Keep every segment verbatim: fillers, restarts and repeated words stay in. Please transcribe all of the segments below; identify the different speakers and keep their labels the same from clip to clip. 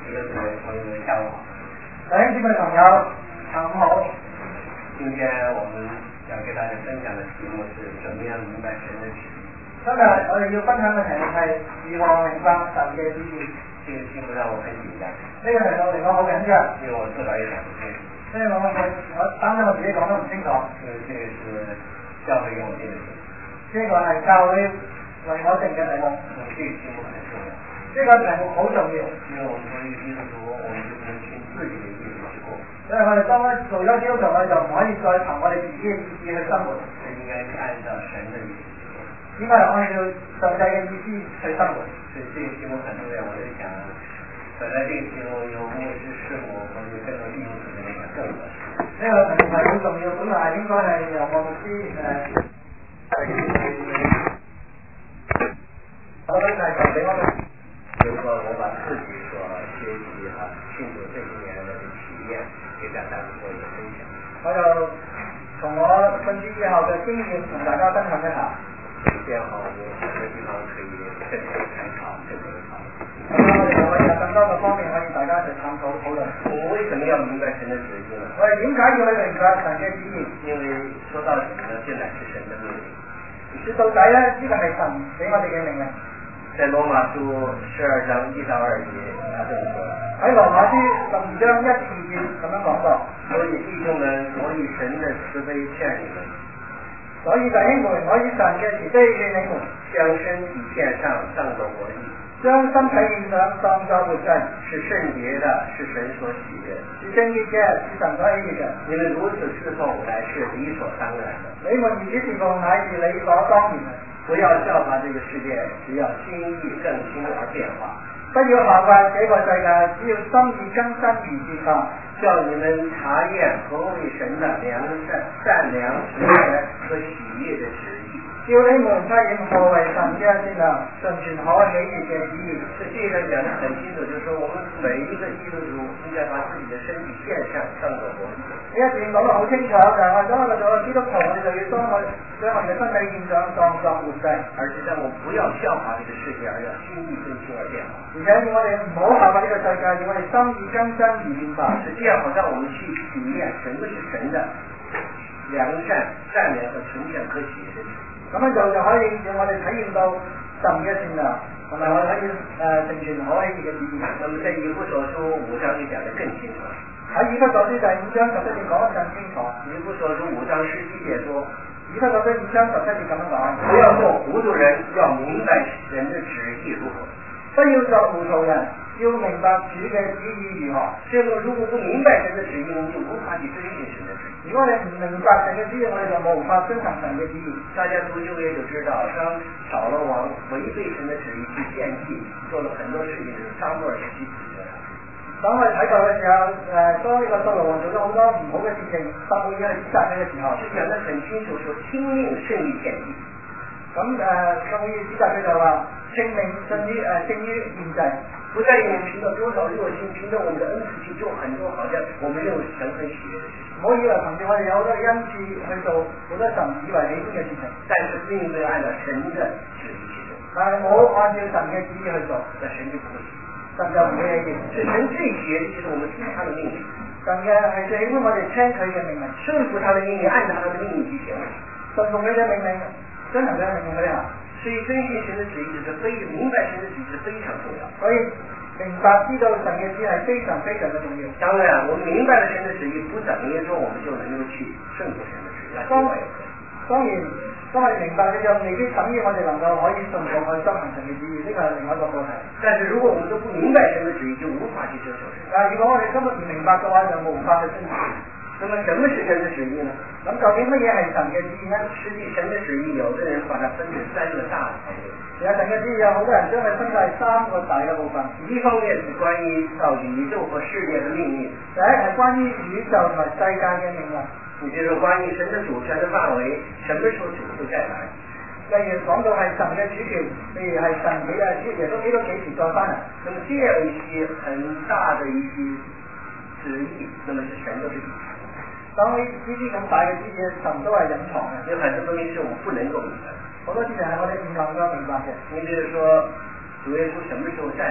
Speaker 1: 一个朋友下午好。
Speaker 2: 弟兄姊妹朋友，下午好。
Speaker 1: 今天我们要给大家分享的题目是怎么样明白神的旨意。
Speaker 2: 今日我哋要分享嘅題目係如何明白神嘅旨意。
Speaker 1: 這個題目讓我很緊張。
Speaker 2: 呢個題目令我好緊張，
Speaker 1: 因為我自己也講不清楚。
Speaker 2: 所以我我我擔心我自己講得唔清楚。
Speaker 1: 因為這個是教會給我定的題目。
Speaker 2: 呢個係教會為我定嘅題目。
Speaker 1: 這個題目很重要。
Speaker 2: 呢個題目好重要。
Speaker 1: 因為我們作為基督徒，我們就不能憑自己的意志去過。
Speaker 2: 所以我哋當做咗基督徒，我哋就唔可以再憑我哋自己嘅意志去生活。
Speaker 1: 係應該是按照神的意志去過。
Speaker 2: 應該係按照上帝嘅意思去生活。
Speaker 1: 所以這個題目很重要，我在想，本來這個題目由牧師師母或者跟着弟兄姊妹來講更合適。
Speaker 2: 呢個題目係好重要，本來應該係由牧師誒。我都係講俾我哋。
Speaker 1: 比如說，我把自己所學習和信主這些年的體驗，給大家做一個分享。
Speaker 2: 我就從我信主之後嘅經驗同大家分享一下。
Speaker 1: 這樣好，有很多地方可以更多參考，更多討論。
Speaker 2: 咁我哋就可以有更多嘅方面可以大家去探討討論。
Speaker 1: 我們為什麼要明白神的旨意呢？
Speaker 2: 我哋點解要去明白神嘅旨意？
Speaker 1: 因為說到底呢，這乃是神的命令。
Speaker 2: 說到底咧，呢個係神俾我哋嘅命令。
Speaker 1: 在羅馬書十二章一到二節，他這麼說：
Speaker 2: 喺羅馬書十二章一至二節咁樣講過。
Speaker 1: 所以弟兄們，我以神的慈悲勸你們。
Speaker 2: 所以弟兄們，我以神嘅慈悲勸你們，
Speaker 1: 將身體獻上，當作活祭，
Speaker 2: 將身體獻上，當作活祭，
Speaker 1: 是聖潔的，是神所喜悦的，
Speaker 2: 是聖潔嘅，是神所喜悅嘅。
Speaker 1: 你們如此侍奉，乃是理所當然的。
Speaker 2: 你們如此侍奉，乃是理所當然嘅。
Speaker 1: 不要效法這個世界，只要心意更新而變化。
Speaker 2: 不要效法這個世界，只要心意更新而變化。
Speaker 1: 叫你們查驗何為神的良善、善良、純全和喜悅的旨意。
Speaker 2: 叫你們查驗何為神嘅善良、純全可喜悅嘅旨意。
Speaker 1: 這這一段講得很清楚，就是說我們每一個基督徒應該把自己的身體獻上，當作活祭。
Speaker 2: 呢一段講得好清楚，就係我當我哋做基督徒，我哋就要將我將我哋嘅身體獻上，當作活祭。
Speaker 1: 而且讓我們不要效法這個世界，而要心意更新而變化。
Speaker 2: 而且要我哋唔好效法呢個世界，要我哋心意更新而變化。
Speaker 1: 是這樣，好讓我們去體驗什麼是神的良善、善良和純全和喜悅的旨意。
Speaker 2: 咁樣做就可以讓我哋體驗到神嘅善良，同埋我哋可以誒成全可喜悅嘅旨意。
Speaker 1: 那麼在以弗所書五章就講得更清楚。
Speaker 2: 喺以弗所書第五章十七節講得更清楚。
Speaker 1: 以弗所書五章十七節說，
Speaker 2: 以弗所書五章十七節咁樣講，
Speaker 1: 不要做糊塗人，要明白神的旨意如何。
Speaker 2: 不要做糊塗人，要明白主嘅旨意如何。
Speaker 1: 這個如果不明白神的旨意，我們就無法去遵循神的旨意。
Speaker 2: 如果你唔明白神嘅旨意，我哋就無法遵行神嘅旨意。
Speaker 1: 大家讀舊約就知道，當掃羅王違背神的旨意去獻祭，做了很多事情的時候，撒母耳是去指責他。
Speaker 2: 當我哋睇過嘅時候，誒、呃，當呢個掃羅王做咗好多唔好嘅事情，撒母耳去指責佢嘅時候，
Speaker 1: 是講得很清楚，說聽命勝於獻祭。
Speaker 2: 咁誒，撒母耳指責佢就話，聽命勝於誒勝於獻祭。
Speaker 1: 不在於我們憑着多少熱心，憑着我們的恩賜去做很多好像我們認為神很喜悅的事情。
Speaker 2: 唔好以為憑住我哋有好多恩賜去做好多神以為喜歡嘅事情，
Speaker 1: 但是並沒有按照神的旨意去做。
Speaker 2: 但係冇按照神嘅旨意去做，
Speaker 1: 那神就不會喜悅。
Speaker 2: 神就唔會喜悅。
Speaker 1: 是神最喜悅的就是我們聽他的命令。
Speaker 2: 神嘅係最喜歡我哋聽佢嘅命令，
Speaker 1: 順服他的命令，按照他的命令去行。
Speaker 2: 順服佢嘅命令，遵行佢嘅命令去行。
Speaker 1: 所以遵循神的旨意是非明白神的旨意是非常重要。
Speaker 2: 所以明白知道神嘅旨意係非常非常嘅重要。
Speaker 1: 當然，我們明白了神的旨意，不等於說我們就能夠去順服神的旨意。當然，
Speaker 2: 當然，當我哋明白嘅就未必等於我哋能夠可以順服去執行神嘅旨意，呢個係另外一個課題。
Speaker 1: 但是如果我們都不明白神的旨意，就無法去遵守神。
Speaker 2: 但係如果我哋根本唔明白嘅話，就無法去遵行。
Speaker 1: 那麼什麼是神的旨意呢？
Speaker 2: 咁究竟乜嘢係神嘅旨意呢？
Speaker 1: 實際神的旨意，有的人把它分成三個大方面。
Speaker 2: 其實神嘅旨意有好多人將佢分為三個大嘅部分。
Speaker 1: 一方面是關於到宇宙和世界的命運。
Speaker 2: 第一係關於宇宙同埋世界嘅命運。
Speaker 1: 也就是關於神的主權的範圍，什麼時候主會再來？
Speaker 2: 例如講到係神嘅主權，譬如係神佢嘅主耶穌基督幾時再翻嚟？
Speaker 1: 那麼這樣一些很大的一些旨意，那麼是神都是隱藏。
Speaker 2: 當呢呢啲咁大嘅旨意，神都係隱藏嘅。
Speaker 1: 有很多東西是我們不能夠明白。
Speaker 2: 好多事情係我哋唔能夠明白嘅。
Speaker 1: 你比如說主耶穌什麼時候再來？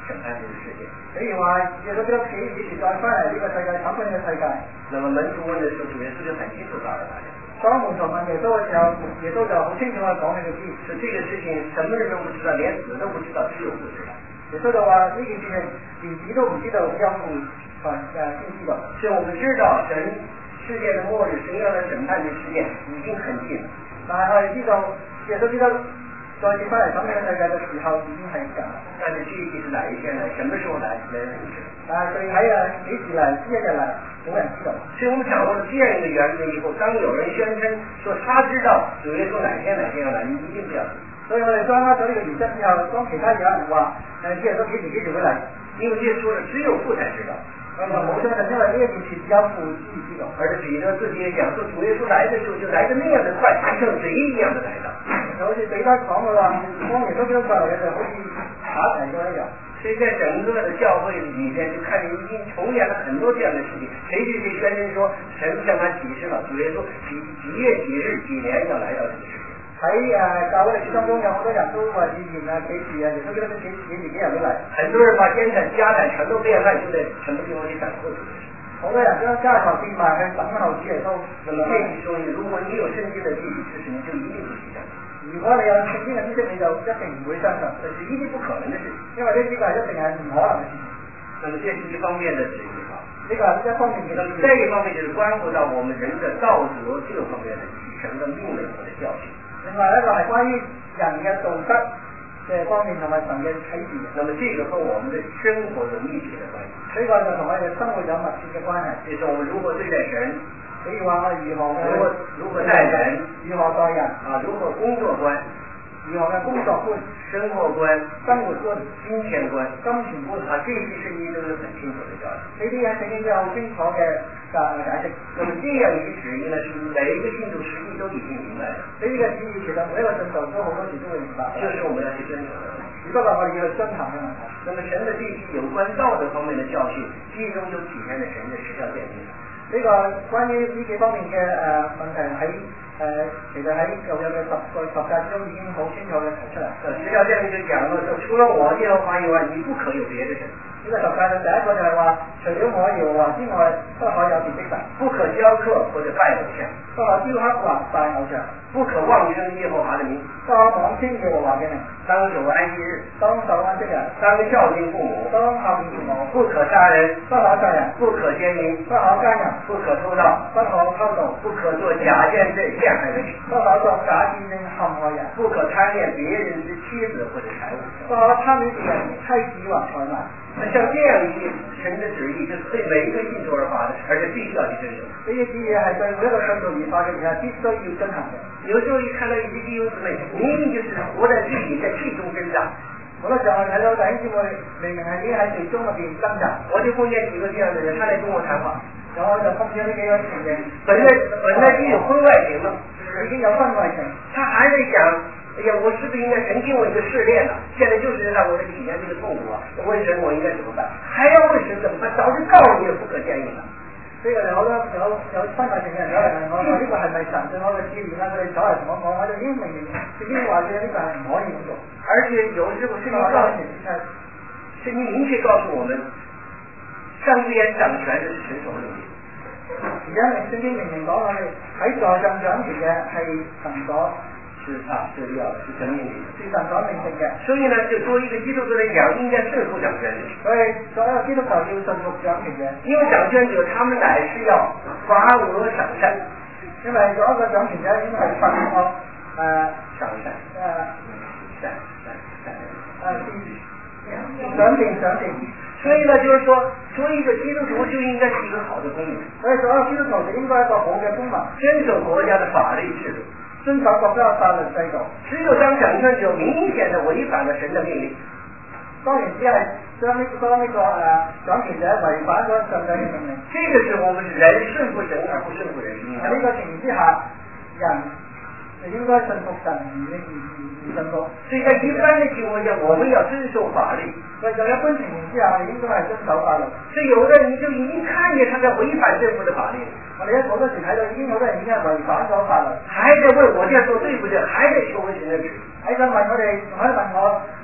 Speaker 1: 审判这个世界。
Speaker 2: 比如話耶穌基督幾幾時再翻嚟呢個世界審判呢個世界。
Speaker 1: 那麼門徒問的時候，主耶穌就很清楚告訴大家。
Speaker 2: 當門徒問耶穌嘅時候，耶穌就好清楚地講俾佢知，
Speaker 1: 是這個事情什麼人都不知道，連子都不知道，只有父知道。
Speaker 2: 耶穌就話呢件事情連子都唔知道，只有父誒先知道。
Speaker 1: 所以我們知道神世界的末日，神要來審判的時間已經很近了。
Speaker 2: 但係我哋知道耶穌基督再次翻嚟審判世界嘅時候已經係近。
Speaker 1: 但是具體是哪一天呢？什麼時候來？沒人知道。
Speaker 2: 但係具體啊幾時嚟？邊一日嚟？冇人知道。
Speaker 1: 所以我們掌握了這樣一個原則以後，當有人宣稱說他知道主耶穌哪天哪天要來，你一定不要信。
Speaker 2: 所以我哋掌握咗呢個原則之後，當其他有人話誒主耶穌幾時幾時會嚟，
Speaker 1: 因為這說的只有父才知道。
Speaker 2: 咁啊冇相信，因為呢一件事只有父知知道。
Speaker 1: 而且彼得自己也講說，主耶穌來的時候就來的那樣的快，像賊一樣的來到。
Speaker 2: 就好似彼得講嘅話，當耶穌基督過嚟嘅時候，好似打齊咗一樣。
Speaker 1: 所以在整個的教會裏面，就看見已經重演了很多這樣的事情。誰去去宣稱說神向他啟示了主耶穌幾幾月幾日幾年要來到這個世界。
Speaker 2: 喺誒教會歷史當中有好多人都話預言啊幾時啊，耶穌基督幾幾時幾日會嚟。很多人把家產家產全都變賣，就在什麼地方去等候主耶穌。好多人將家產變賣去等候主耶穌。那麼這一說，如果你有聖經的地理知識，你就一定不信的。如果你有聖經嘅知識，你就一定唔會相信，這是一定不可能的事，因為呢啲個係一定係唔可能嘅事情。
Speaker 1: 那麼這是一方面的指引哈，
Speaker 2: 呢個係一方面嘅。
Speaker 1: 那麼這一方面就是關乎到我們人的道德這方面的繼承的命令和的教訓。另外一個係關於人嘅道德嘅方面同埋神嘅啟示。那麼這個和我們的生活有密切的關係。呢個就同我哋嘅生活有密切嘅關係。就是我們如何對待神。比如話我如何如何如何待人，如何待人啊，如何工作觀，如何嘅工作觀、生活觀、生活觀、金錢觀、金錢觀啊，這些聖經都是很清楚的教義。呢啲喺聖經都有好清楚嘅嘅解釋。那麼這樣一個旨意呢，是每一個信徒實際都已經明白的。呢個旨意其實每一個信徒都好多時都會明白。就是我們要去遵守的。只不過我哋要去遵行嘅問題。那麼神的這些有關道德方面的教訓，其中就體現了神的十條誡命。呢個關於呢幾方面嘅誒、呃、問題喺誒、呃，其實喺舊約嘅十個十誡中已經好清楚嘅提出嚟。十條誡命就講到，就除了我耶和華以外，你不可有別的神。呢個十誡嘅第一個就係話，除咗我耶和華之外，不可有別的神，不可雕刻或者拜偶像，不可雕刻或拜偶像，不可妄稱耶和華的名，不可妄稱耶和華嘅名，當守安息日，當守安息日，當孝敬父母，當孝敬父母，不可殺人，不可殺人，不可姦淫，不可姦淫，不可偷盜，不可偷盜，不可做假見證陷害人，不可做假見證陷害人，不可貪戀別人之妻子或者財物，不可貪戀別人妻子或財物。那像這樣一些神的旨意，就是對每一個信徒而發的，而且必須要去遵守。呢啲旨意係對每一個信徒而發嘅，而係必須要遵行嘅。有時候一看到一些弟兄姊妹，明明就是活在罪裏，在罪中掙扎。好多時候我睇到弟兄姊妹明明係已經喺罪中入邊掙扎，我就碰見幾個這樣的人，他來跟我談話，然後我就碰見呢幾個情形，本來本來已經有婚外情了，已經有婚外情，他還在想。哎呀，我是不是應該神給我一個試煉了？現在就是讓我來體驗這個痛苦啊！問神我應該怎麼辦？還要問神怎麼辦？早就告訴你了，不可見應了。呢個有好多有有婚外情嘅人有嚟問我，呢個係咪神對我嘅試驗啊？佢哋走嚟同我講，我就已經明明已經話咗呢個係唔可以咁做。而且有時候聖經告訴你，聖經明確告訴我們，上帝掌權的是神所命令。而家聖經明明講我哋喺在上掌權嘅係神所。是啊，是要是神命令，是神所命令嘅。所以呢，就作為一個基督徒嚟講，應該順服掌權者。所以所有基督徒要順服掌權者，因為掌權者他們乃是要罰惡賞善，因為做一個掌權者應該係罰惡誒賞善誒善善善誒賞善賞善。所以呢，就是說，做一個基督徒就應該是一個好的公民。所以所有基督徒就應該一個好嘅公民，遵守國家的法律制度。遵守國家法律制度，只有當掌權者明顯的違反了神的命令，當然只係將呢當呢個誒掌權者違反咗上帝嘅命令。這個時候我們是人順服神而不順服人。喺呢個情形之下，人就應該順服神而而而而順服。所以在一般的情況下，我們要遵守法律。所以在一般情形之下，我哋應該係遵守法律。所以有的人就已經看見他在違反政府的法律。我哋一好多時睇到已經好多人已經係違反咗法律，還在問我這樣做對不對，還在求問神的旨意，還想問我哋，還問我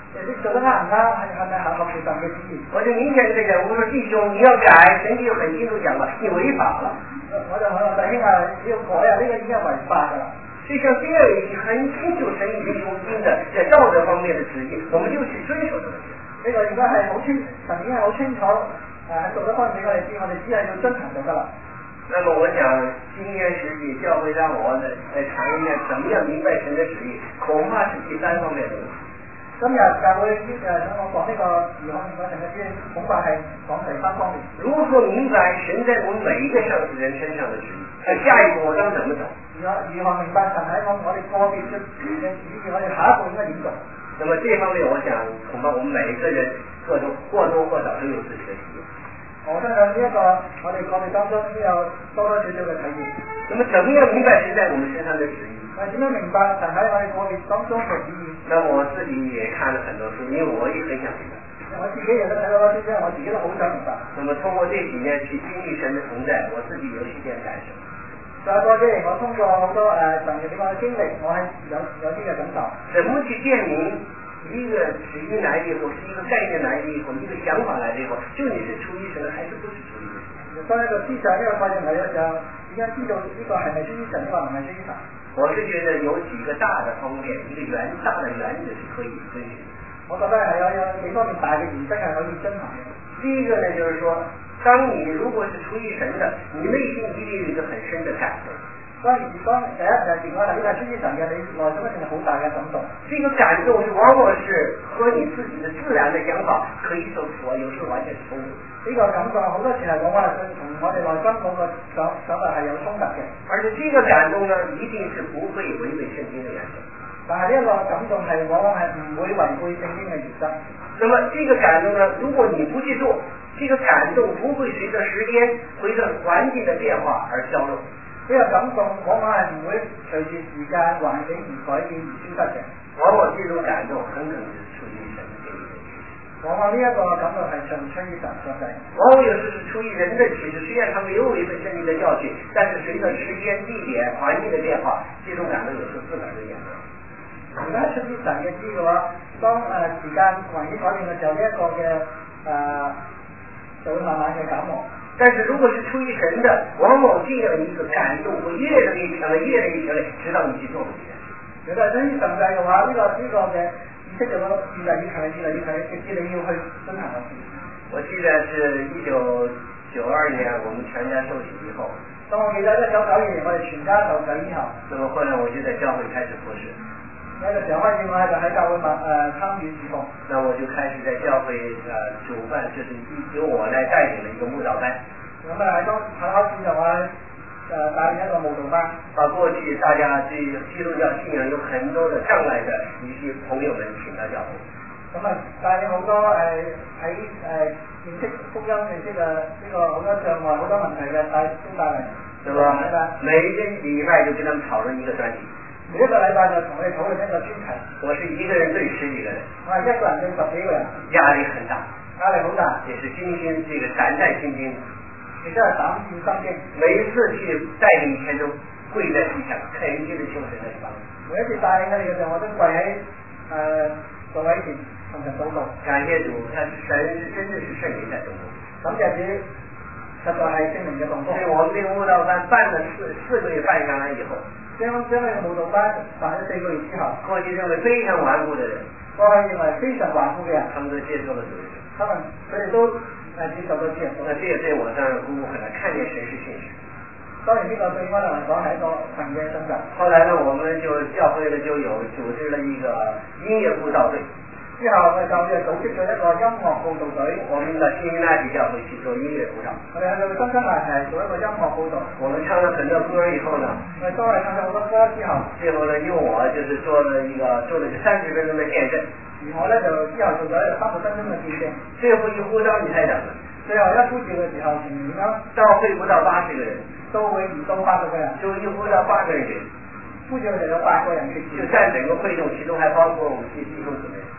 Speaker 2: 你做得啱唔啱？係係咪合合乎神嘅旨意？
Speaker 1: 我就明顯這個，我說弟兄你要改，神就很清楚講了，你違法了。
Speaker 2: 我就我弟兄啊，你要改啊，呢、這個已經係違法㗎啦。
Speaker 1: 所以像這樣已經很清楚神已經用盡的在道德方面的旨意，我們就去遵守這個。
Speaker 2: 呢個應該係好清，神已經係好清楚誒喺道德方面我哋知，我哋只係要遵行就得啦。
Speaker 1: 那麼我想今天實際教會讓我來談一下怎麼樣明白神的旨意，恐怕是第三方面的問題。
Speaker 2: 今日教會誒想我講呢個如何明白神嘅旨意，恐怕係講第三方面。
Speaker 1: 如何明白神在我們每一個上司人身上的旨意？那下一步我將怎麼走？
Speaker 2: 如何如何明白神喺我我哋個別嘅嘅旨意？我哋下一步應該點做？
Speaker 1: 那麼這方面，我想恐怕我們每一個人各都或多或少都有自己的體驗。
Speaker 2: 我相信呢一個我哋個別當中都有多多少少嘅體驗。
Speaker 1: 那麼怎麼樣明白神在我們身上的旨意？
Speaker 2: 我點樣明白神喺我哋個別當中嘅旨意？
Speaker 1: 那我自己也看了很多書，因為我也很想明白。
Speaker 2: 我自己亦都睇到啲書，我自己都好想明白。
Speaker 1: 那麼通過這幾年去經歷神的同在，我自己有一點感受。
Speaker 2: 再過幾年，我通過好多誒神嘅俾我嘅經歷，我係有有啲嘅感受。
Speaker 1: 怎麼去證明一個旨意來了以後，是一個概念來了以後，一個想法來了以後，就你是出於神的，還是不是出於神？
Speaker 2: 當一個思想一個概念嚟嘅時候，點樣知道呢個係咪出於神，呢個唔係出於神？
Speaker 1: 我是覺得有幾個大的方面，一個原大的原則是可以遵循。
Speaker 2: 我覺得係有有幾方面大嘅原則係可以遵行嘅。
Speaker 1: 第一個呢，就是說，當你如果是出於神的，你內心一定有一個很深的感動。
Speaker 2: 當然，當第一就係如果係呢個出於神嘅，你內心一定係好大嘅感動。
Speaker 1: 這個感動是往往是和你自己的自然的想法可以說符合，有時候完全衝突。
Speaker 2: 呢個感動好多時係講話同我哋內心嗰個想想法係有衝突嘅。
Speaker 1: 而且這個感動呢，一定是不會違背聖經的原則。
Speaker 2: 但係呢一個感動係往往係唔會違背聖經嘅原則。
Speaker 1: 那麼這個感動呢，如果你不去做，這個感動不會隨着時間、隨着環境的變化而消落。
Speaker 2: 呢個感動往往係唔會隨住時間環境而改變而消失嘅。
Speaker 1: 往往這種感動很可能是出於神給你的啟示。
Speaker 2: 往往呢一個感動係出出於神所製。
Speaker 1: 往往有時是出於人的啟示，雖然他沒有違背聖經的教訓，但是隨着時間、地點、環境的變化，這種感動有時自然就演變。
Speaker 2: 如果係出於神嘅旨意嘅話，當誒、呃、時間環境改變嘅時候，呢、這、一個嘅誒、呃、就會慢慢嘅減弱。
Speaker 1: 但是如果是出於神的，往往這樣一個感動會越來越強烈，越來越強烈，直到你去做這件事。
Speaker 2: 如果係出於神嘅話，呢、這個呢、這個嘅意識就會越嚟越強烈，越嚟越強烈，直至你要去遵行嘅事。
Speaker 1: 我記得是一九九二年，我們全家受洗以後。
Speaker 2: 當我記得一九九二年我哋全家受洗以後，
Speaker 1: 那麼後來我就在教會開始服侍。
Speaker 2: 呢個時候開始我就喺教會誒參與事奉。
Speaker 1: 那我就開始在教會誒、呃、主辦，就是由我來帶領了一個慕道班。
Speaker 2: 咁啊喺當喺開始就我誒帶領一個慕道班。
Speaker 1: 把過去大家對基督教信仰有很多的障礙的一些朋友們請到教會。
Speaker 2: 咁啊帶領好多誒喺誒認識福音認識嘅呢個好多障礙好多問題嘅帶都帶嚟。
Speaker 1: 係嘛？每一個禮拜就跟他們討論一個專題。
Speaker 2: 每一個禮拜就同佢哋討論一個專題。
Speaker 1: 我是一個人對十幾個人。
Speaker 2: 我係一個人對十幾個人。
Speaker 1: 壓力很大。
Speaker 2: 壓力好大。
Speaker 1: 也是驚心，這個膽戰心驚。
Speaker 2: 亦都係膽戰心驚。
Speaker 1: 每一次去帶領以前都跪在地下，懇切地求神的幫助。
Speaker 2: 每一次帶領佢哋嘅時候，我都跪喺誒座位前同神禱告。感謝主，
Speaker 1: 他是神，真的是聖靈在動工。
Speaker 2: 感謝主，實在係聖靈嘅動工。
Speaker 1: 所以我們這個慕道班辦了四四個月辦下來以後。
Speaker 2: 將將呢個慕道班辦咗四個月之後，
Speaker 1: 過去認為非常頑固的人，
Speaker 2: 過去認為非常頑固嘅人，
Speaker 1: 他們都接受了主耶穌。
Speaker 2: 他們佢哋都誒接受咗主耶穌。
Speaker 1: 那這個對我當然鼓舞很大，看見神是信實。
Speaker 2: 當然呢個對我嚟講係一個神嘅信實。
Speaker 1: 後來呢，我們就教會呢就有組織了一個音樂佈道隊。
Speaker 2: 之後我哋教會就組織咗一個音樂佈道隊。
Speaker 1: 我們到新興大學教會去做音樂佈道。
Speaker 2: 我哋喺度新生大學做一個音樂佈道。
Speaker 1: 我們唱了很多歌以後呢，
Speaker 2: 我哋當我哋唱咗好多歌之後，
Speaker 1: 最後呢，用我就是做了一個做了個三十分鐘的見證。
Speaker 2: 而我呢，就之後做咗一個三十分鐘嘅見證。
Speaker 1: 最後一呼召你才講的。
Speaker 2: 最後一呼召嘅時候，前面咁
Speaker 1: 到會不到八十個人，
Speaker 2: 都會唔到八十個人，
Speaker 1: 就一呼召八個人去。
Speaker 2: 呼召就有八個人去，
Speaker 1: 就佔整個會眾，其中還包括我們啲弟兄姊妹。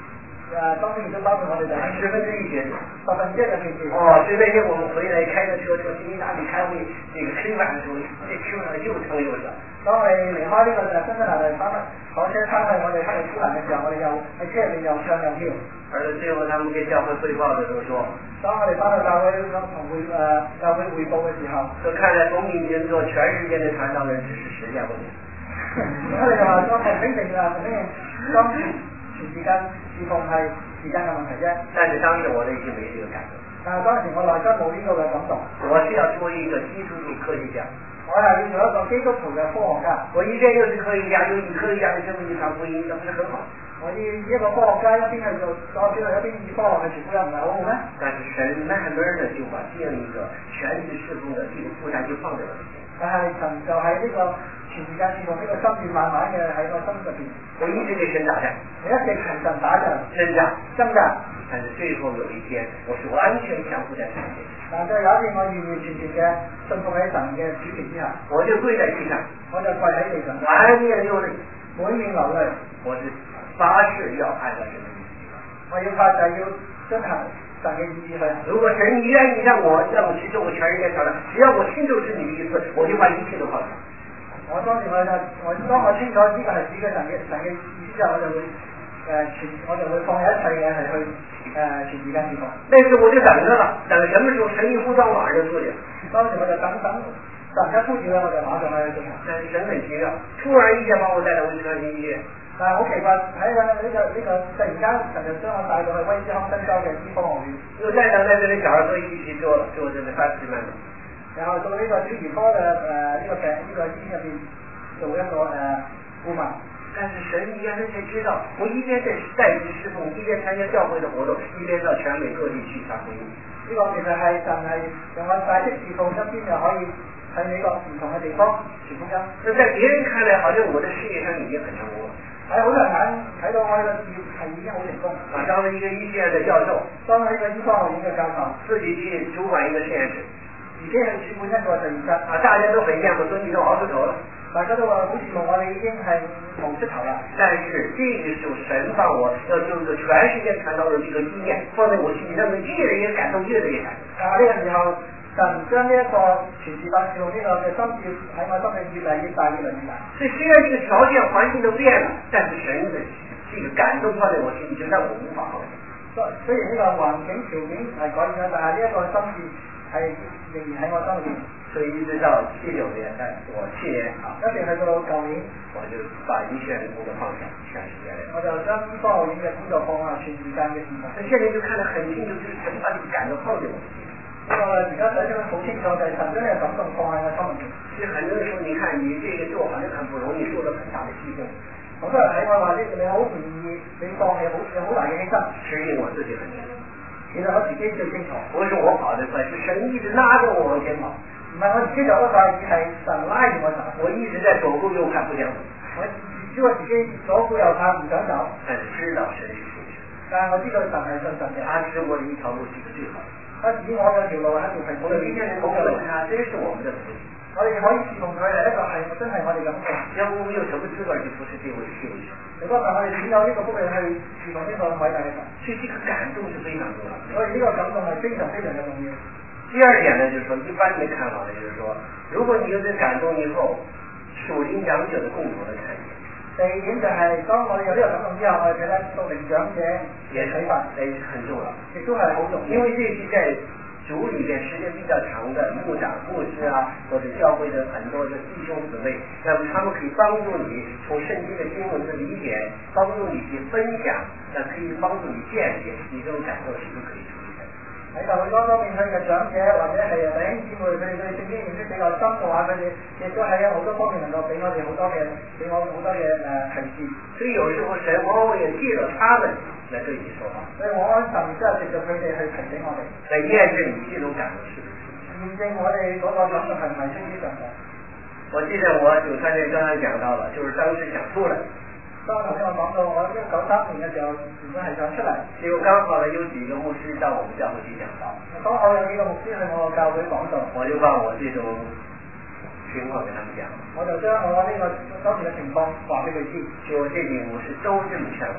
Speaker 2: 呃，当然亦都包括我哋就
Speaker 1: 十分之一节日，
Speaker 2: 十分之一嘅节日。
Speaker 1: 哦，所以那天我们回来开着车从新加坡开会，这个吃饭的时候，这车上又撑又热。
Speaker 2: 當我哋離開呢個誒新西蘭嚟翻火車翻去我哋翻去蘇蘭嘅時候，我哋又喺車入面又唱又跳。
Speaker 1: 而且最後他們給教會匯報的時候說，
Speaker 2: 當我哋翻去教會咁同會誒教會匯報嘅時候，
Speaker 1: 就看來從明天做全世界的傳道人只是時間問題。
Speaker 2: 我哋就話當係肯定啊，肯定當全時間侍奉係時間嘅問題啫。
Speaker 1: 但是當時我內心沒這個感覺。
Speaker 2: 但係當時我內心冇呢個嘅感動。
Speaker 1: 我是要做一個基督徒科學家。
Speaker 2: 我係要做一個基督徒嘅科學家。
Speaker 1: 我一邊又是科學家，又以科學家的身份去傳福音，那不是很好？
Speaker 2: 我以一個科學家一邊去做，我邊一邊以科學去傳福音，唔係好好咩？
Speaker 1: 但是神慢慢的就把這樣一個全職侍奉的這個負擔就放在我面前。
Speaker 2: 但係神就喺呢個全時間侍奉呢個心願慢慢嘅喺個心入邊。
Speaker 1: 我一直跟神打仗，
Speaker 2: 我一直同神打仗，
Speaker 1: 掙扎，
Speaker 2: 掙扎。
Speaker 1: 但是最後有一天，我是完全降服在神面前。
Speaker 2: 但係有一天，我完完全全嘅信服喺神嘅主權之下，
Speaker 1: 我就跪在地上，
Speaker 2: 我就跪喺地上，
Speaker 1: 滿面流淚，
Speaker 2: 滿面流淚。
Speaker 1: 我是發誓要按照神的意思。
Speaker 2: 我要發誓要遵行神嘅意思去。
Speaker 1: 如果神你願意讓我讓我去做個全世界傳道，只要我清楚是你的意思，我就把一切都放下。
Speaker 2: 我當時我就我當我清楚呢個係指嘅神嘅神嘅意思之後，我就會誒全、呃、我就會放下一切嘅係去誒、呃、全時間侍奉。
Speaker 1: 那時我就等着了，等什麼時候神一呼召，馬上就做了。
Speaker 2: 當時我就等等神一呼召咧，我就馬上去做。
Speaker 1: 但是神很奇妙，突然一下把我帶到威斯康星醫院。
Speaker 2: 但係好奇怪，喺呢個呢、這個呢、這個突然間神就將我帶到去威斯康辛州嘅醫科學院。
Speaker 1: 又再等在這裡小兒科一起做做這個三十萬。
Speaker 2: 然後到呢個小兒科嘅誒呢個病呢、這個醫院入邊做一個誒顧問。
Speaker 1: 但是神原來才知道，我一邊在代理侍奉，一邊參加教會的活動，一邊到全美各地去傳福音。
Speaker 2: 呢個其實係神係用我帶職侍奉，一邊就可以喺美國唔同嘅地方傳福音。
Speaker 1: 那在別人看來，好像我的事業上已經很成功了。
Speaker 2: 喺好多人眼睇到我呢個事業係已經好成功。
Speaker 1: 啊，當了一個醫學院的教授，
Speaker 2: 當咗一個醫科學院嘅教授，
Speaker 1: 自己去主管一個實驗室，
Speaker 2: 自己去主管一個實驗室。
Speaker 1: 啊，大家都很羨慕，說你都熬出頭了。
Speaker 2: 大家都話好羨慕我哋已經係熬出頭啦。
Speaker 1: 但是這個時候神把我要做一個全世界傳道人這個意念放在我心裏，讓我越來越感動，越來越感動。
Speaker 2: 啊，呢個時候神將呢一個全時間侍奉呢個嘅心志喺我心裏越嚟越大，越嚟越大。所以雖然這個條件環境都變了，但是神的這個感動放在我心裏，就讓我無法放棄。雖然呢個環境條件係改變咗，但係呢一個心志係仍然喺我心裏邊。所以一直到七九年，我去年啊，一直去到舊年，我就把醫學院的工作放下，全時間。我就將醫科學院嘅工作放下，全時間嘅事奉。所以現在就看得很清楚，就是神把這個感動放在我心裏。呢個而家睇得好清楚，就係神將呢個感動放喺我心裏面。所以很多人說，你看你這個做好像很不容易，做了很大的犧牲。好多人睇我話呢，你好唔容易，你放棄好有好大嘅犧牲。其實我自己很清楚，其實我自己最清楚，不是我跑得快，是神一直拉着我往前跑。唔係我自己走得快，而係神拉住我走。我一直在左顧右看，不想走。我知我自己左顧右看，唔想走。但是知道神是信神。但係我知道神係信神嘅。他指我的一條路是個最好的。他指我有條路係一條係我哋呢啲人冇嘅路，這是我們的福氣。我哋可以侍奉佢係一個係真係我哋咁嘅。要我們有什麼資格去服侍這位這位神？如果唔係我哋點有呢個福氣去侍奉呢個偉大嘅神？所以這個感動是非常重要。所以呢個感動係非常非常嘅重要。第二點呢，就是說一般的看法呢，就是說，如果你有這感動以後，屬靈長者的共同的看見。第二點就係、是，當我哋有呢個感動之後，我哋睇咧屬靈長者嘅睇法，誒很重要，亦都係好重要。因為這些在組裏邊時間比較長的牧長、牧師啊，或者教會的很多的弟兄姊妹，那麼他們可以幫助你從聖經的經文的理解，幫助你去分享，那可以幫助你見解，你這種感受是不是可以出現的？喺教會多方面佢嘅長者或者係弟兄姊妹，佢哋對聖經認識比較深嘅話，佢哋亦都喺好多方面能夠俾我哋好多嘅，俾我好多嘅誒提示。所以有時候神往往也借着他們來對你說話。所以我安神即係藉着佢哋去提醒我哋，嚟驗證你呢種感動是不是？驗證我哋嗰個感動係唔係出於神嘅？我記得我九三年剛剛講到了，就是當時想出來。當頭先我講到，我一九三年嘅時候，原本係想出嚟，結果剛好呢有幾個牧師到我們教會去講道。剛好有幾個牧師去我教會講道，我就把我這種情況給他們講。我就將我呢個當時嘅情況話俾佢知。就這幾個牧師都這麼勸我。呢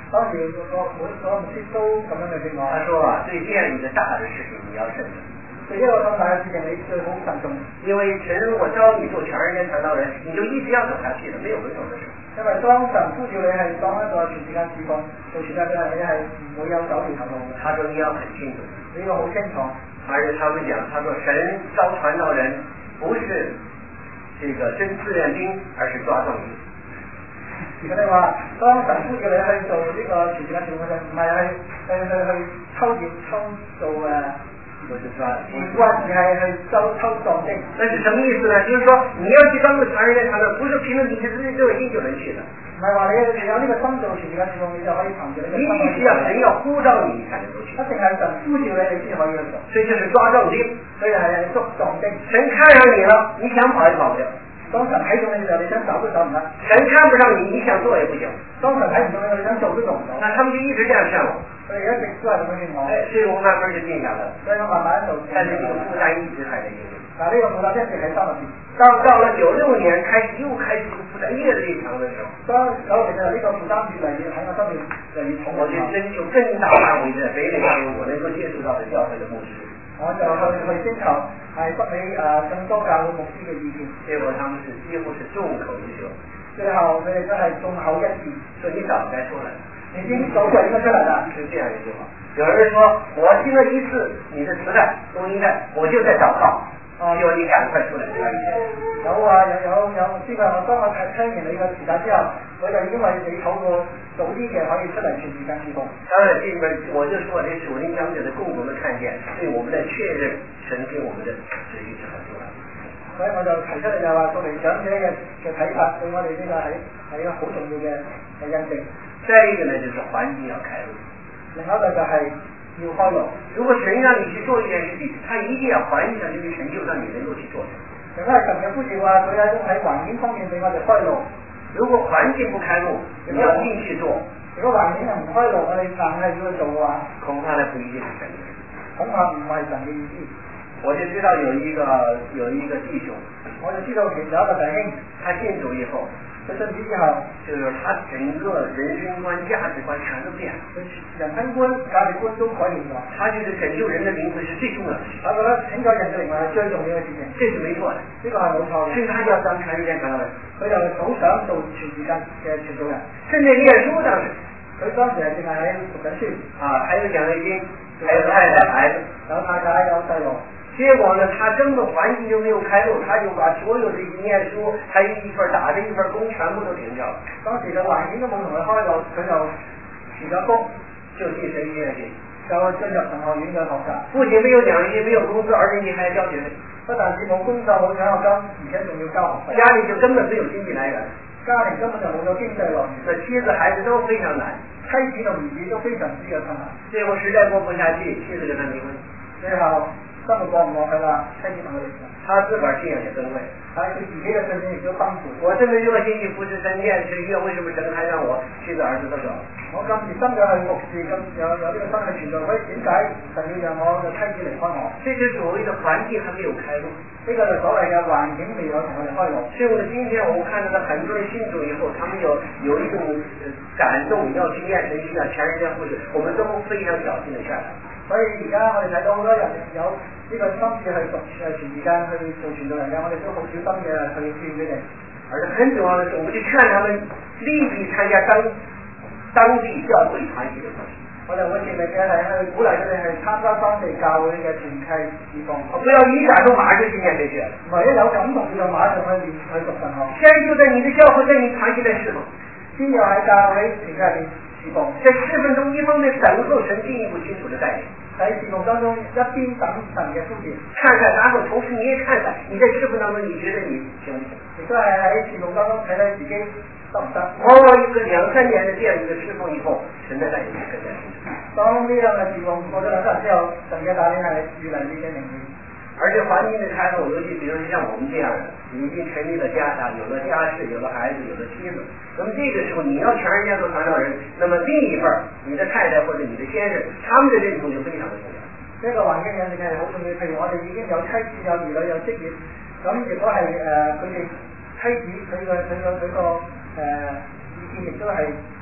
Speaker 2: 當時個個個牧師都咁樣嘅情況。
Speaker 1: 他說啊，對這樣一個大的事情你要慎重。
Speaker 2: 對一個咁大嘅事情你最好慎重。
Speaker 1: 因為神如果召你做全人間傳道人，你就一直要走下去的，沒有回頭的時候。
Speaker 2: 因為當神呼召你係當一個全時間事奉做全人嘅，你係唔會有走回頭路。
Speaker 1: 他說你要很清楚，
Speaker 2: 呢個好清楚。
Speaker 1: 而且他們講，他說神召傳道人不是這個真志願兵，而是抓壯丁。
Speaker 2: 而家你話，當神呼召你去做呢個全時間事奉嘅，唔係去去去去抽驗抽做誒。
Speaker 1: 我就說，
Speaker 2: 你關係係去抽抽壯丁。
Speaker 1: 那是什麼意思呢？就是說你要去當個全人間傳道，不是憑着你的自己熱心就能去的。
Speaker 2: 唔係話你你有呢個心做全時間事奉，你就可以憑住呢個心。
Speaker 1: 你必須要神要呼召你才能夠去。
Speaker 2: 一定係神呼召你，你先可以去做。
Speaker 1: 所以就是抓壯丁，
Speaker 2: 所以係捉壯丁。
Speaker 1: 神看上你了，你想跑也跑不了。
Speaker 2: 當神睇中你嘅時候，你想走都走唔得。
Speaker 1: 神看不上你，你想做也不行。
Speaker 2: 當神睇唔中你，你想做都做唔到。
Speaker 1: 那他們就一直這樣勸我。
Speaker 2: 佢哋一直都係咁樣勸我。
Speaker 1: 哎，所以我慢慢就定下了。
Speaker 2: 所以我慢慢就。
Speaker 1: 但是這個負擔一直還在心裏。
Speaker 2: 嗱，呢個負擔一直喺心入邊。
Speaker 1: 到到了九六年開始又開始這個負擔越來越長的時候，
Speaker 2: 當九六年呢個負擔越來越喺我心裏越嚟越重。
Speaker 1: 我就徵求更大範圍的北美範圍我能夠接觸到的教會的牧師。
Speaker 2: 我就去去徵求係北美誒更多教會牧師嘅意見。
Speaker 1: 結果他們是幾乎是眾口一舌。
Speaker 2: 最後佢哋真係眾口一致，
Speaker 1: 說你早該出來。
Speaker 2: 已經早就應該出嚟啦。
Speaker 1: 是這樣一句話。有人說我聽了一次你的磁帶錄音帶，我就在禱告。哦，希望你趕快出來參與。
Speaker 2: 有啊，有有有，知道我當我聽聽完你個時間之後，我就因為你禱告早啲嘅可以出嚟全時間事奉。
Speaker 1: 當然，這裡面我就說這屬靈講者的共同的看見，對我們的確認神給我們的旨意是很重要的。
Speaker 2: 所以我就提出嚟就話，屬靈講者嘅嘅睇法對我哋呢個係係一個好重要嘅嘅印證。
Speaker 1: 再一個呢，就是環境要開路。
Speaker 2: 另外一個就係要開路。
Speaker 1: 如果神讓你去做一件事情，他一定要環境上這個成就讓你能夠去做。
Speaker 2: 如果係神嘅呼召啊，佢喺喺環境方面俾我哋開路。
Speaker 1: 如果環境不開路，你要硬去做。
Speaker 2: 如果環境係唔開路，我哋硬係要去做嘅話，
Speaker 1: 恐怕呢不一定是神的。
Speaker 2: 恐怕唔係神嘅意思。
Speaker 1: 我就知道有一個有一個弟兄，
Speaker 2: 我就知道其中一個弟兄，
Speaker 1: 他信主以後。
Speaker 2: 佢信主之後，
Speaker 1: 就是他整個人生觀、價值觀全都變了。
Speaker 2: 人生觀、價值觀都改變咗。
Speaker 1: 他就是拯救人的靈魂是最重要的事情。
Speaker 2: 他覺得拯救人嘅靈魂係最重要嘅事情。
Speaker 1: 這是沒錯的，
Speaker 2: 呢個係冇錯嘅。
Speaker 1: 所以他就要當全人間傳道人。
Speaker 2: 佢就好想做全時間嘅傳道人。
Speaker 1: 甚至念書當時，
Speaker 2: 佢當時係淨係喺讀緊書。啊，
Speaker 1: 還有獎學金，還有太太孩子，
Speaker 2: 有太太有細路。
Speaker 1: 結果呢，他根本環境就沒有開路，他就把所有的念書，還有一份打的一份工，全部都停掉了。
Speaker 2: 當時嘅環境都冇同佢開路，佢就辭咗工，
Speaker 1: 就進神學院去，
Speaker 2: 就進入神學院嘅學習。
Speaker 1: 不僅沒有獎學金，沒有工資，而且你還要交學費。
Speaker 2: 不但止冇工作冇獎學金，而且仲要交學費。
Speaker 1: 家裏就根本沒有經濟來源，
Speaker 2: 家庭根本就冇咗經濟來源。
Speaker 1: 這妻子孩子都非常難，
Speaker 2: 妻子同兒子都非常之嘅困難。
Speaker 1: 最後實在過不下去，妻子跟他離婚。
Speaker 2: 最後。生活過唔落去啦，妻子同佢離婚。
Speaker 1: 他自個兒信仰也崩潰，
Speaker 2: 係佢自己嘅信仰亦都崩潰。
Speaker 1: 我這麼熱心去服侍神、念神學，為什麼神還讓我妻子兒子都走？
Speaker 2: 我咁熱心嘅去服侍，咁有有呢個心去傳道，所以點解神要讓我嘅妻子離開我？
Speaker 1: 這就是所謂的環境還沒有開路，
Speaker 2: 呢個就所謂嘅環境未有同我哋開路。
Speaker 1: 所以我哋今天我們看到的很多人信主以後，他們有有一種感動，要去念神學、全人間服侍，我們都非常小心的勸他。
Speaker 2: 所以而家我哋睇到好多人有呢個心志去讀誒全時間去做傳道人嘅，我哋都好小心嘅去勸佢哋。
Speaker 1: 而且很重要的是，我們就勸他們立即參加當當地教會團體的課程。
Speaker 2: 我哋會盡力嘅係去鼓勵佢哋去參加當地教會嘅團契事奉。
Speaker 1: 不要一感動馬上去念神學。
Speaker 2: 唔係一有感動就馬上去念去讀神學。
Speaker 1: 先就在你的教會，在你團體內侍奉。
Speaker 2: 先要喺教會團契入邊侍奉。
Speaker 1: 在侍奉中一方面等候神進一步清楚的帶領。
Speaker 2: 喺侍奉當中一邊等神嘅呼召，
Speaker 1: 看看，然後同時你也看看，你在侍奉當中你覺得你行不行？
Speaker 2: 亦都係喺侍奉當中睇睇自己得唔得。
Speaker 1: 往往一個兩三年的這樣一個侍奉以後，神的帶領更加清楚。
Speaker 2: 當呢樣嘅侍奉過咗兩三年之後，神嘅帶領係越嚟越嘅明顯。而且環境的開路，尤其比如像我們這樣的，已經成立了家庭，有了家室，有了孩子，有了妻子。那麼這個時候你要全人間做傳道人，那麼另一份你的太太或者你的先生，他們的認同就非常的重要。呢個環境引領係好重要。譬如我哋已經有妻子、有兒女、有職業，咁如果係誒佢哋妻子佢個佢個佢個誒意見亦都係好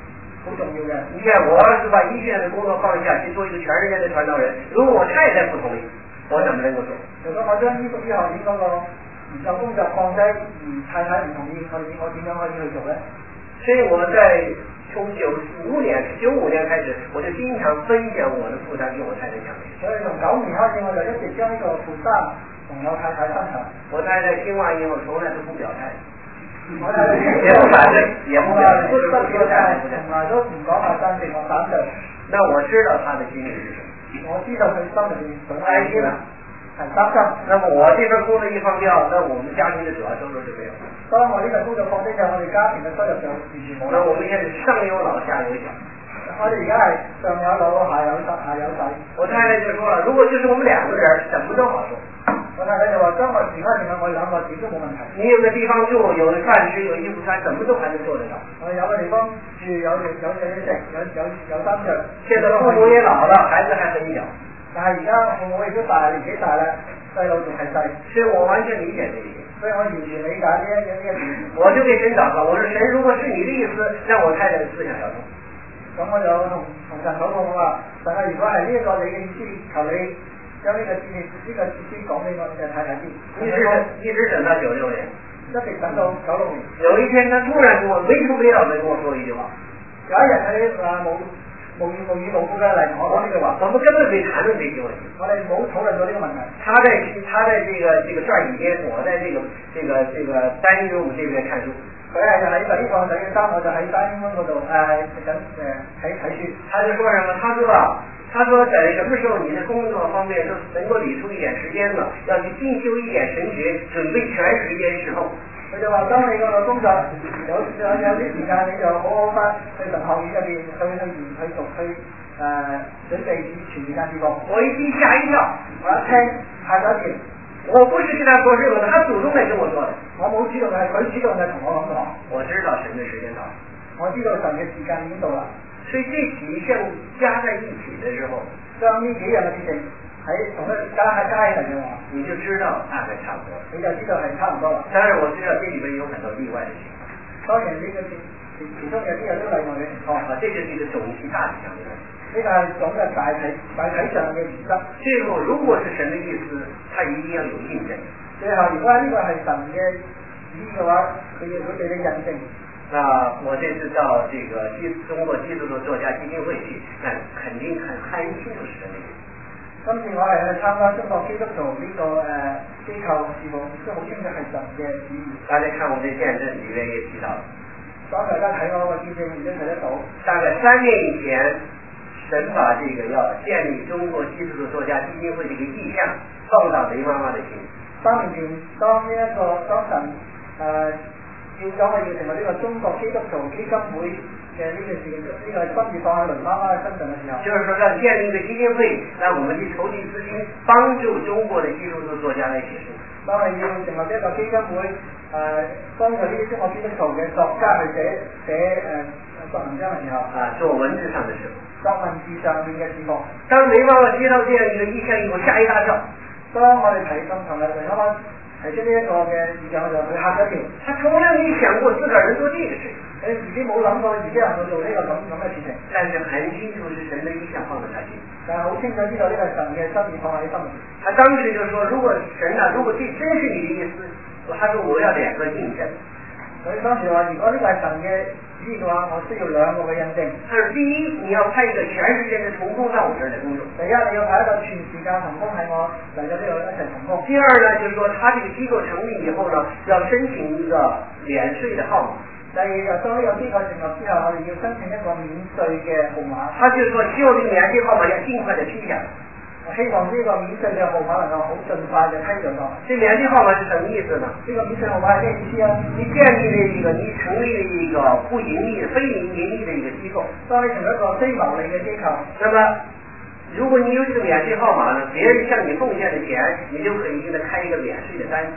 Speaker 2: 好重要嘅。
Speaker 1: 你看我是把一切的工作放下去做一个全世界的传道人，如果我太太不同意，我怎么能够做？
Speaker 2: 如果我將呢個醫學院嗰個研究工作放低，而太太唔同意，我我點樣可以去做咧？
Speaker 1: 所以我在从九五年九五年开始，我就经常分享我的负担给我太太讲。
Speaker 2: 所以从九年開始，我就一直將呢個負擔同我太太分享。
Speaker 1: 我太太聽完以後，從來都不表態。
Speaker 2: 我太太
Speaker 1: 也不反對，也不表態，
Speaker 2: 不不表態，從來都唔講話贊成或反對。
Speaker 1: 那我知道他的心裏是什麼。
Speaker 2: 我知道佢心裏邊很
Speaker 1: 擔心了。
Speaker 2: 很擔心。
Speaker 1: 那麼我這份工作一放掉，那我們家庭的主要收入就沒有了。
Speaker 2: 當我呢份工作放低，就我哋家庭嘅收入就完全冇。
Speaker 1: 那我們現在上有老下有小。
Speaker 2: 我哋而家係上有老下有細下有細。
Speaker 1: 我太太就說了，如果就是我們兩個人，什麼都好做。
Speaker 2: 我太太就話：，將我而家淨係我哋兩個點都冇問題。
Speaker 1: 你有個地方住，有飯吃，有衣服穿，什麼都還能做得到。
Speaker 2: 我有個地方住，有有有嘢食，有有有衫着。
Speaker 1: 現在父母也老了，孩子還很小。
Speaker 2: 但係而家父母亦都大，年紀大啦，細路仲係細。
Speaker 1: 所以我完全理解這一點。
Speaker 2: 所以我完全理解呢一呢一點。
Speaker 1: 我就給神禱告，我說神，如果是你的意思，讓我太太的思想要動。
Speaker 2: 咁我就同同神禱告話：，神啊，如果係呢一個你嘅意思，求你將呢個意念呢個意思講俾我嘅太太知。
Speaker 1: 一直一直等到九六年。
Speaker 2: 一直等到九六年。
Speaker 1: 有一天，他突然跟我沒頭沒腦地跟我說一句話。
Speaker 2: 有一日佢話冇。無語無語無故嘅嚟同我講呢句話，
Speaker 1: 我們根本沒談論這些問題。
Speaker 2: 我哋冇討論到呢個問題。
Speaker 1: 他在他在這個這個轉椅間，我在這個這個這個單音屋這邊看書。
Speaker 2: 佢係就喺第呢個第三，我就喺單音屋嗰度誒食緊誒睇睇書。
Speaker 1: 他就說什麼？他說啊，他說等什麼時候你的工作方面都能夠理出一點時間了，要去進修一點神學，準備全時間時候。
Speaker 2: 佢就話：當你個工作有有有啲時間，你就好好翻去神學院入邊去去研去讀去誒準備全時間事工。
Speaker 1: 我一聽嚇一跳，
Speaker 2: 我一聽嚇咗一跳。
Speaker 1: 我不是跟他說這個的，他主動來跟我說的。
Speaker 2: 我冇主動係佢主動嚟同我咁講。
Speaker 1: 我知道神的時間到，
Speaker 2: 我知道神嘅時間已經到啦。
Speaker 1: 所以這幾項加在一起的時候，
Speaker 2: 將呢幾樣嘅事情喺同一加喺加起嚟嘅話，
Speaker 1: 你就知道大概差唔多，
Speaker 2: 你就知道係差唔多啦。
Speaker 1: 當然我知道這裏邊有很多例外的情況。
Speaker 2: 當然呢個其其中有啲有啲例外嘅情況。
Speaker 1: 啊，這就是一個總體大體上的問題。
Speaker 2: 呢個係總嘅大體大體上嘅原則。
Speaker 1: 最後，如果是神的意思，它一定要有印證。
Speaker 2: 最後，如果呢個係神嘅旨意嘅話，佢要佢哋嘅印證。
Speaker 1: 那我這次到這個基中國基督徒作家基金會去，那肯定很很清楚是神的意思。
Speaker 2: 今次我係去參加中國基督徒呢、這個誒、呃、機構事務，都好清楚係神嘅旨意。大家看我哋見證裏面也提到。當大家睇我個見證已經睇得到。大概三年以前，神把這個要建立中國基督徒作家基金會這個意向放到雷媽媽的心。三年前，當呢、這、一個當神誒要咗我要成為呢個中國基督徒基金會嘅呢件事，呢、這個心意放喺雷媽媽嘅身上嘅時候，就是說要建立一個基金會，讓我們去籌集資金，幫助中國的基督徒作家來寫書。當係要成立一個基金會，誒、呃、幫助呢啲中國基督徒嘅作家去寫寫誒作文章嘅時候，啊做文字上嘅事，作文字上面嘅事項。當雷媽媽接到這樣一個意向以後，嚇一大跳。當我哋睇咁同埋雷媽媽提出呢一個嘅意向，我就佢嚇咗一跳。他從來沒想過自個兒能做這個事，佢自己冇諗過自己能夠做呢個咁咁嘅事情。但是很清楚是神的意向放在他心，但係好清楚知道呢個神嘅心意放喺心裏。他當時就說：如果神啊，如果這真是你的意思，他說我要兩個印證。所以當時話：如果呢個係神嘅旨意嘅話，我需要兩個嘅印證。他說：第一，你要派一個全時間嘅同工到我這兒來工作。第一，你要派一個全時間同工喺我嚟到呢度一齊同工。第二呢，就是說他這個機構成立以後呢，要申請一個免稅的號碼。第二就當呢個機構成立之後，我哋要申請一個免稅嘅號碼。他就是說，希望呢個免稅號碼要盡快地批下。希望呢個免稅嘅號碼能夠好盡快地批准到。這免稅號碼是什麼意思呢？呢個免稅號碼係咩意思啊？你建立了一個，你成立了一個不盈利、非盈利的一個機構。當你成為一個非牟利嘅機構，那麼如果你有這個免稅號碼呢，別人向你奉獻的錢，你就可以給他開一個免稅的單。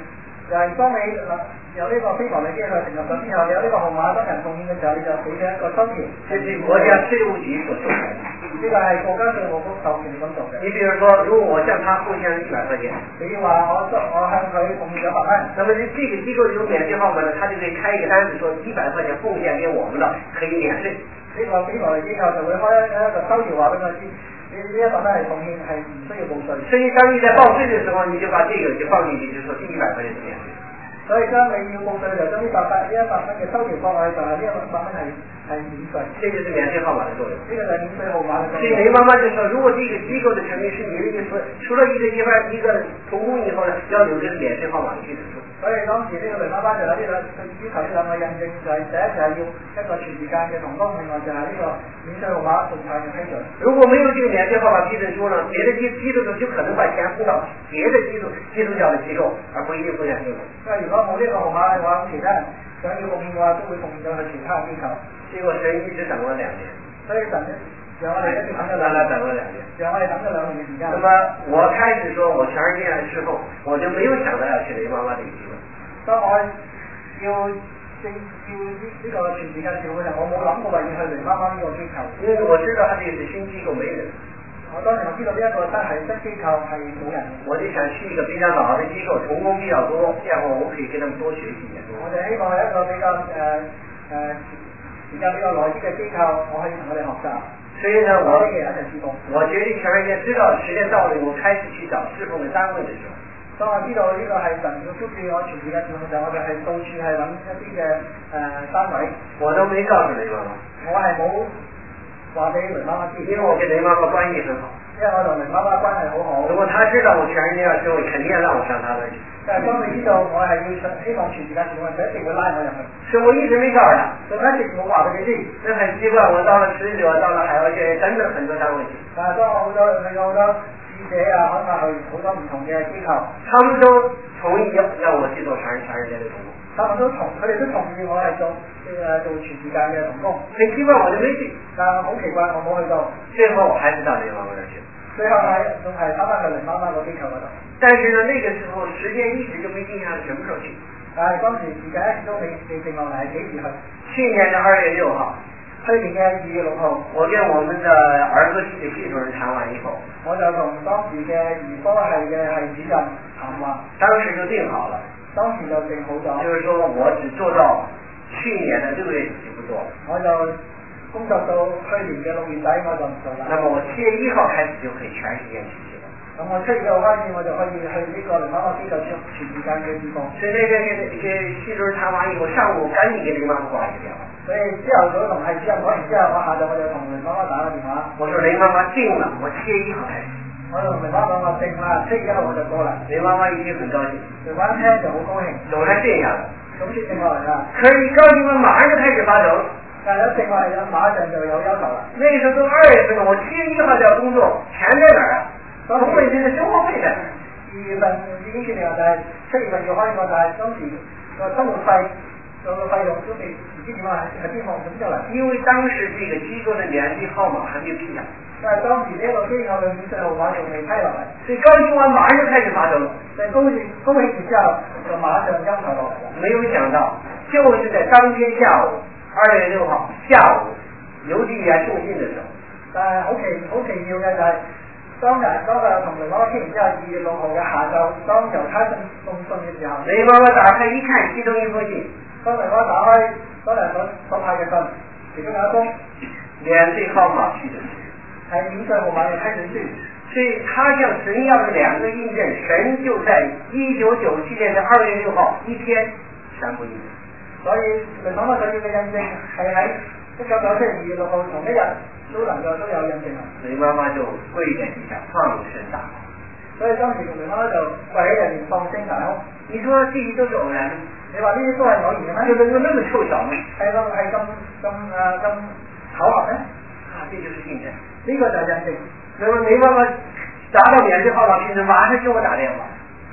Speaker 2: 就係當你有呢個非法嘅機構成立咗之後，你有呢個號碼當人奉獻嘅時候，你就俾佢一個收條。
Speaker 1: 這是國家稅務局所授權的。
Speaker 2: 呢個係國家稅務局授權咁做嘅。
Speaker 1: 你比如說，如果我向他奉獻一百塊錢，
Speaker 2: 比如話我我向佢奉獻咗百蚊，
Speaker 1: 那麼這這個機構有免稅號碼呢，他就可以開一個單子，說一百塊錢奉獻給我們的可以免稅。
Speaker 2: 呢個非法嘅機構就會開一個收條話俾我知。呢呢一百蚊係奉獻係唔需要報稅，
Speaker 1: 所以當你在報稅的時候，你就把這個就放進去，就說這一百塊錢是免稅。
Speaker 2: 所以當你要報稅就將呢百塊呢一百蚊嘅收條放落去，就係呢一百蚊係係免稅。
Speaker 1: 這就是免稅號碼的作用。
Speaker 2: 呢個就係免稅號碼嘅作用。
Speaker 1: 所以雷媽媽就說，如果這個機構的成立是你的意思，除了一個一半一個同工以後呢，要有這個免稅號碼的基礎。
Speaker 2: 所以當時呢個雷媽媽就有呢兩要求呢兩個印證，就係第一就係要一個全時間嘅同工，另外就係呢個免稅號碼仲係要批准。如果沒有這個免稅號碼批准書呢，別的基基督徒就可能把錢付到別的基督基督教的機構，而不一定奉獻給我。所以如果冇呢個號碼嘅話，其他人想要奉獻嘅話，都會奉獻到去其他機構。
Speaker 1: 結果神一直等了兩年。
Speaker 2: 所以神呢，讓我哋一直等咗兩年。
Speaker 1: 等了兩年。
Speaker 2: 讓我哋等咗兩年嘅時間。
Speaker 1: 那麼我開始說我全是這樣之後，我就沒有想到要去雷媽媽這個機會。當我要正要呢呢個全時間召會嘅時候，我冇諗過話要去雷媽媽呢個機構，因為我知道佢哋係新機構，沒人。我當時我知道呢一個真係新機構係冇人，我就想去一個比較老嘅機構，同工比較多，這樣我可以跟他們多學習一點。我就希望係一個比較誒誒時間比較耐啲嘅機構，我可以同佢哋學習。所以呢，我我決定全然間知道時間到了，我開始去找侍奉嘅單位嘅時候。當我知道呢個係神要呼召我全時間侍奉嘅時候，我就係到處係揾一啲嘅誒單位。我都沒告訴雷媽媽，我係冇話俾雷媽媽知，因為我跟雷媽媽關係很好。因為我同雷媽媽關係好好。如果他知道我全人間要之後，肯定要讓我上他那去。但係當你知道我係要希望全時間侍奉，佢一定會拉我入去。所以我一直沒告訴他，所以一直冇話俾佢知。那很奇怪，我到了十九，到了海外學院，等等很多單位去。但係當我好多去咗好多。記者啊，可能去好多唔同嘅機構，他們都同意要讓我去做全全人間嘅同工。他們都同，佢哋都同意我係做誒做全時間嘅同工。很奇怪，我就沒去，但係好奇怪，我冇去到。最後還是到雷媽媽那去。最後係仲係翻返去雷媽媽個機構嗰度。但是呢，那個時候時間一直就沒定下什麼時候去。但係當時時間一直都未未定落嚟，幾時去？去年嘅二月六號。去年嘅二月六號，我跟我們的兒科系嘅系主任談完以後，我就同當時嘅兒科系嘅系主任談話，當時就定好了，當時就定好咗，就是說我只做到去年的六月底就不做了，我就工作到去年嘅六月底我就唔做啦。那麼我七月一號開始就可以全時間去。咁我七月一號開始我就可以去呢個雷媽媽機構全全時間嘅地方。所以呢個嘅嘅系主任談完以後，上午趕緊給雷媽媽掛一個電話。所以朝頭早同系主任講完之後，我下晝我就同雷媽媽打個電話。我說雷媽媽定了，我七月一號開始。我就同雷媽媽講我定啦，七月一號我就過啦。雷媽媽已經很高興，雷媽媽聽就好高興。總係這樣，咁先定落嚟啦。可是高興了，馬上就開始發愁。但係一定落嚟啦，馬上就有憂愁啦。那時候都二月份了，我七月一號就要工作，錢在哪兒啊？咁我哋嘅生活費在哪兒？二月份已經決定啦，就係七月份要開個，但係當時個生活費。個費用都未唔知點啊，係邊方咁就嚟？因為當時這個機構的免稅號碼還沒有批下，但係當時呢個機構嘅免稅號碼仲未批落嚟，所以高興完馬上就開始發愁，在高興高興之後就馬上憂愁落嚟啦。沒有想到，就是在當天下午二月六號下午郵遞員送信的時候，但係好奇好奇妙嘅就係、是。當日嗰個同雷媽媽傾完之後，二月六號嘅下晝，當郵差送送信嘅時候，雷媽媽打開一看，其中一封信，當雷媽打開當日所所派嘅信，其中有一封免稅號碼批准書，係免稅號碼嘅批准書。所以他向神要的兩個印證，神就在一九九七年的二月六號一天全部印證。所以雷媽媽所要嘅印證係喺一九九七年二月六號同一日。都能夠都有印證啦。雷媽媽就跪在地下放聲大哭，所以當時雷媽媽就跪喺人面放聲大哭。你說這些都是偶然的？你話呢啲都係偶然嘅咩？就能夠那麼湊巧咩？係咁係咁咁誒咁巧合咩？啊，這就是印證。呢個就係印證。那麼雷媽媽拿到免稅號碼批准，馬上給我打電話。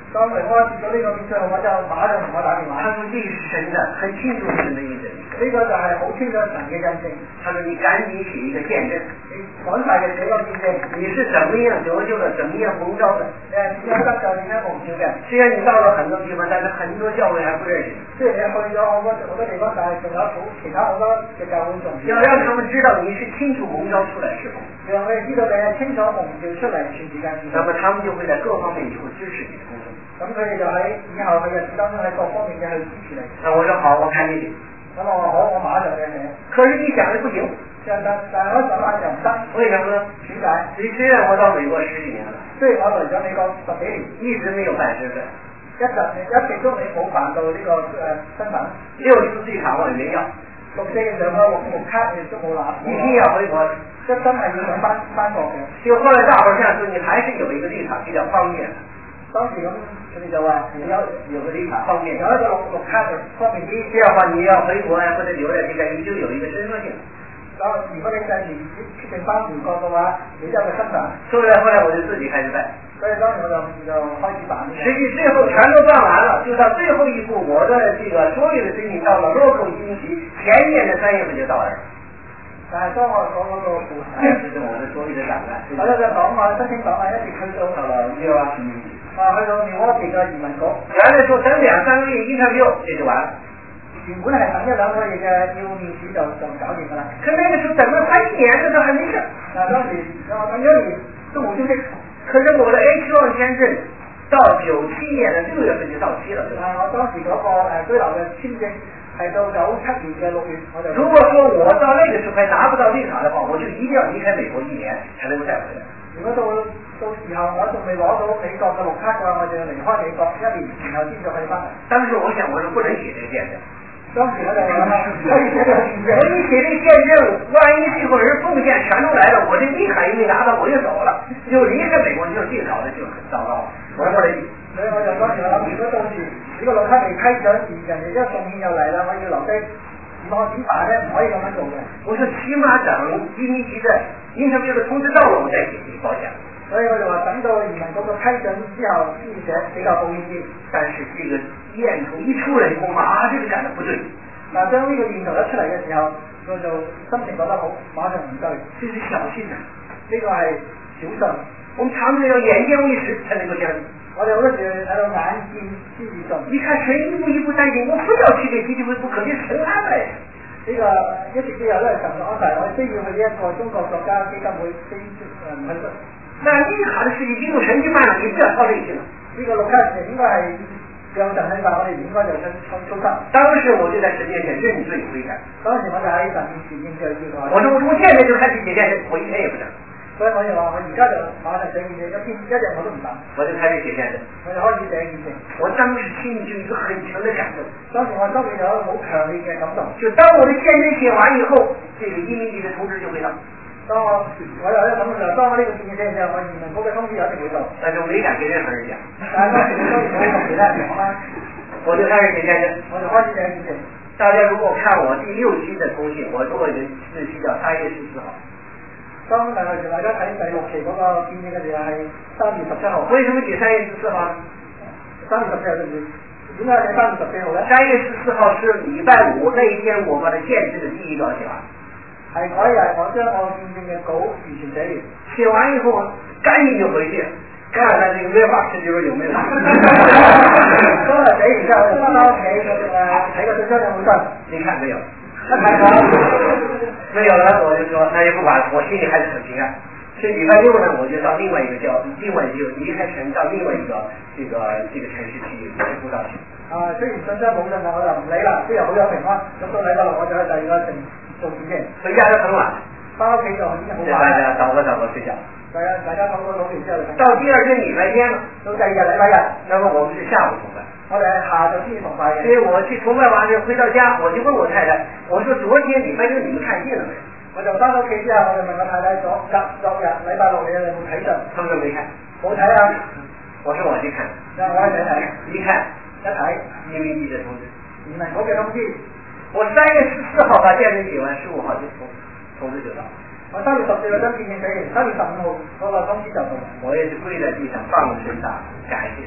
Speaker 2: 當明我接咗呢個面相，我就馬上同我打電話。
Speaker 1: 他說這是神的，很清楚神的印證。
Speaker 2: 呢個就係好清楚神嘅印證。
Speaker 1: 他說你趕緊寫一個見證，
Speaker 2: 你趕快嘅寫個見證。
Speaker 1: 你是怎麼樣得救的，怎麼樣蒙召的？
Speaker 2: 誒點樣得救，點樣蒙召嘅？
Speaker 1: 雖然你到了很多地方，但是很多教會還不認識。
Speaker 2: 即係你去咗好多好多地方，但係仲有好其他好多嘅教會仲
Speaker 1: 要讓他們知道你是清楚蒙召出來是否？
Speaker 2: 讓佢哋知道你係清楚蒙召出嚟全時間。
Speaker 1: 那麼他們就會在各方面就會支持你的工作。
Speaker 2: 咁佢哋就喺以後嘅日子當中喺各方面嘅去支持你。
Speaker 1: 那我說好，我看你寫。
Speaker 2: 咁我話好，我馬上嘅寫。
Speaker 1: 可是你想的不行，
Speaker 2: 但但但係我想法就唔得。
Speaker 1: 為什麼呢？
Speaker 2: 點解？
Speaker 1: 你雖然我到美國十幾年了，
Speaker 2: 雖然我嚟咗美國十幾年，
Speaker 1: 一直沒有辦身份，
Speaker 2: 一直一直都未冇辦到呢、這個誒、呃、身份。
Speaker 1: 六四最卡我也沒要，
Speaker 2: 六四嘅時候我綠卡亦都冇拿。
Speaker 1: 一定要回國，
Speaker 2: 一真係要想翻翻國嘅。
Speaker 1: 就後來大伙這樣說，你還是有一個立場比較方便。
Speaker 2: 當時咁佢哋就話有
Speaker 1: 有個立場方便，
Speaker 2: 有一個綠綠卡就方便啲。
Speaker 1: 這樣的話你要回國啊或者留在這邊，你就有一個身份性。
Speaker 2: 咁如果你第時決定翻回國嘅話，你就有個身份。
Speaker 1: 所以後來我就自己開始辦。
Speaker 2: 所以當時我就就開始辦。
Speaker 1: 實際最後全都辦完了，就到最後一步，我的這個所有的申請到了local移民局，前年的三月份就到了。
Speaker 2: 但係當我講嗰個部分，
Speaker 1: 這是我們所有的檔案。
Speaker 2: 我咧就講話申請檔案一直去到
Speaker 1: 到了六二十一。
Speaker 2: 啊，去到苗窩地嘅移民局。
Speaker 1: 原來說等兩三個月 interview 這就完了。
Speaker 2: 原本係等一兩個月嘅要面試就就搞掂㗎啦。
Speaker 1: 可那個時候等了快一年，這都還沒事。
Speaker 2: 嗱，當時我等咗年都冇消息。
Speaker 1: 可是我的 H 一 簽證到九七年的六月份就到期了。
Speaker 2: 啊，我當時嗰個誒居留嘅簽證係到九七年嘅六月我就。
Speaker 1: 如果說我到那個時候還拿不到綠卡的話，我就一定要離開美國一年才能夠再回來。
Speaker 2: 如果到到時候我仲未攞到美國嘅綠卡嘅話，我就要離開美國一年，然後先至可以翻嚟。
Speaker 1: 當時我想，我是不能寫這個見證。
Speaker 2: 當時我就諗啦，可以寫個見證。
Speaker 1: 我一寫這個見證，萬一最後人奉獻全都來了，我這綠卡也沒拿到，我就走了，就離開美國就這搞的就很糟糕。我說的。
Speaker 2: 所以我就當時我諗，如果到時呢個綠卡未批准，而人哋一送獻又嚟啦，我要留低，我點辦咧？唔可以咁樣做嘅。我
Speaker 1: 說起碼等移民局的interview的通知到了，我再寫這個保險。
Speaker 2: 所以我就話等到移民局嘅批准之後先寫比較保險啲。
Speaker 1: 但是這個驗圖一出來，我馬上就感到不對。
Speaker 2: 嗱，當呢個驗圖一出嚟嘅時候，我就心情覺得好，馬上唔對。
Speaker 1: 這是小心啊，
Speaker 2: 呢個係小信。
Speaker 1: 我們常常要眼見為實才能夠相信。
Speaker 2: 我哋好多時喺度眼見先至信。
Speaker 1: 你看神一步一步帶領，我非要去這基金會不可，這是神安排。
Speaker 2: 呢個一直都有都係神嘅安排，我需要去呢一個中國國家基金會非誒唔去。
Speaker 1: 那綠卡的事情經過神去辦了，你不要操這個心了。
Speaker 2: 呢個綠卡事應該係讓神去辦，我哋唔應該就出出出心。
Speaker 1: 當時我就在神面前認罪悔改。
Speaker 2: 當時我就喺神面前認罪悔改。
Speaker 1: 我說我我現在就開始寫見證，我一天也不等。
Speaker 2: 所以我就話我而家就馬上寫見證，一天一日我都唔等。
Speaker 1: 我就開始寫見證。
Speaker 2: 我就開始寫見證。我
Speaker 1: 當時心裏就有一個很強的感動。
Speaker 2: 當時我心裏有一個好強烈嘅感動。
Speaker 1: 就當我的見證寫完以後，這個移民局的通知就會到。
Speaker 2: 當我我有一個咁嘅時候，當我呢個見證之後，我移民局嘅通知一定會到。
Speaker 1: 但是我沒敢跟任何人講。
Speaker 2: 但係當時我當然冇同其他人講啦。
Speaker 1: 我就開始寫見證。
Speaker 2: 我就開始寫見證。
Speaker 1: 大家如果看我第六期的通信，我做一個日期叫三月十四號。
Speaker 2: 當大家大家睇第六期嗰個見證嘅時候係三月十七號。
Speaker 1: 為什麼寫三月十四號呢？
Speaker 2: 三月十四號對唔對？點解寫三月十四號咧？
Speaker 1: 三月十四號是禮拜五那一天，我把它見證的第一稿寫完。係
Speaker 2: 嗰日我將我見證嘅稿完全寫完。
Speaker 1: 寫完以後，趕緊就回去，看看這個 mailbox裏邊有沒有。
Speaker 2: 當日寫完之後，我就翻到屋企誒睇個信箱有冇信。
Speaker 1: 你看沒有？
Speaker 2: 一睇到
Speaker 1: 沒有了，我就說那也不管，我心裏還是很平安。所以禮拜六呢，我就到另外一個教，另外就離開城到另外一個這個這個城市去來輔導去。
Speaker 2: 啊，雖然信箱冇信，但我就唔理啦，雖然好有平安。咁到禮拜六我就去第二個城做見證。回家就很晚，翻屋企就已經好晚。大家早個早個睡覺。大家大家早個早睡之後。
Speaker 1: 到第二天禮拜天了，
Speaker 2: 到第二日禮拜日，
Speaker 1: 那麼我們是下午崇拜。我哋係下晝先崇拜嘅。所以我去崇拜完就回到家，我就問我太太，我說昨天禮拜六你們看信了沒？
Speaker 2: 我就翻到屋企之後，我就問我太太昨昨昨日禮拜六你哋有冇睇信？
Speaker 1: 他們說沒看。
Speaker 2: 冇睇啊！
Speaker 1: 我說我去看。
Speaker 2: 我去睇。
Speaker 1: 一看，
Speaker 2: 一睇，
Speaker 1: 移民局的通知。
Speaker 2: 移民局嘅通知。
Speaker 1: 我三月十四號把見證寫完，十五號就通通知就到。
Speaker 2: 我三月十四號將見證寫完，三月十五號嗰個通知就到。
Speaker 1: 我也是跪在地上放聲大感謝神。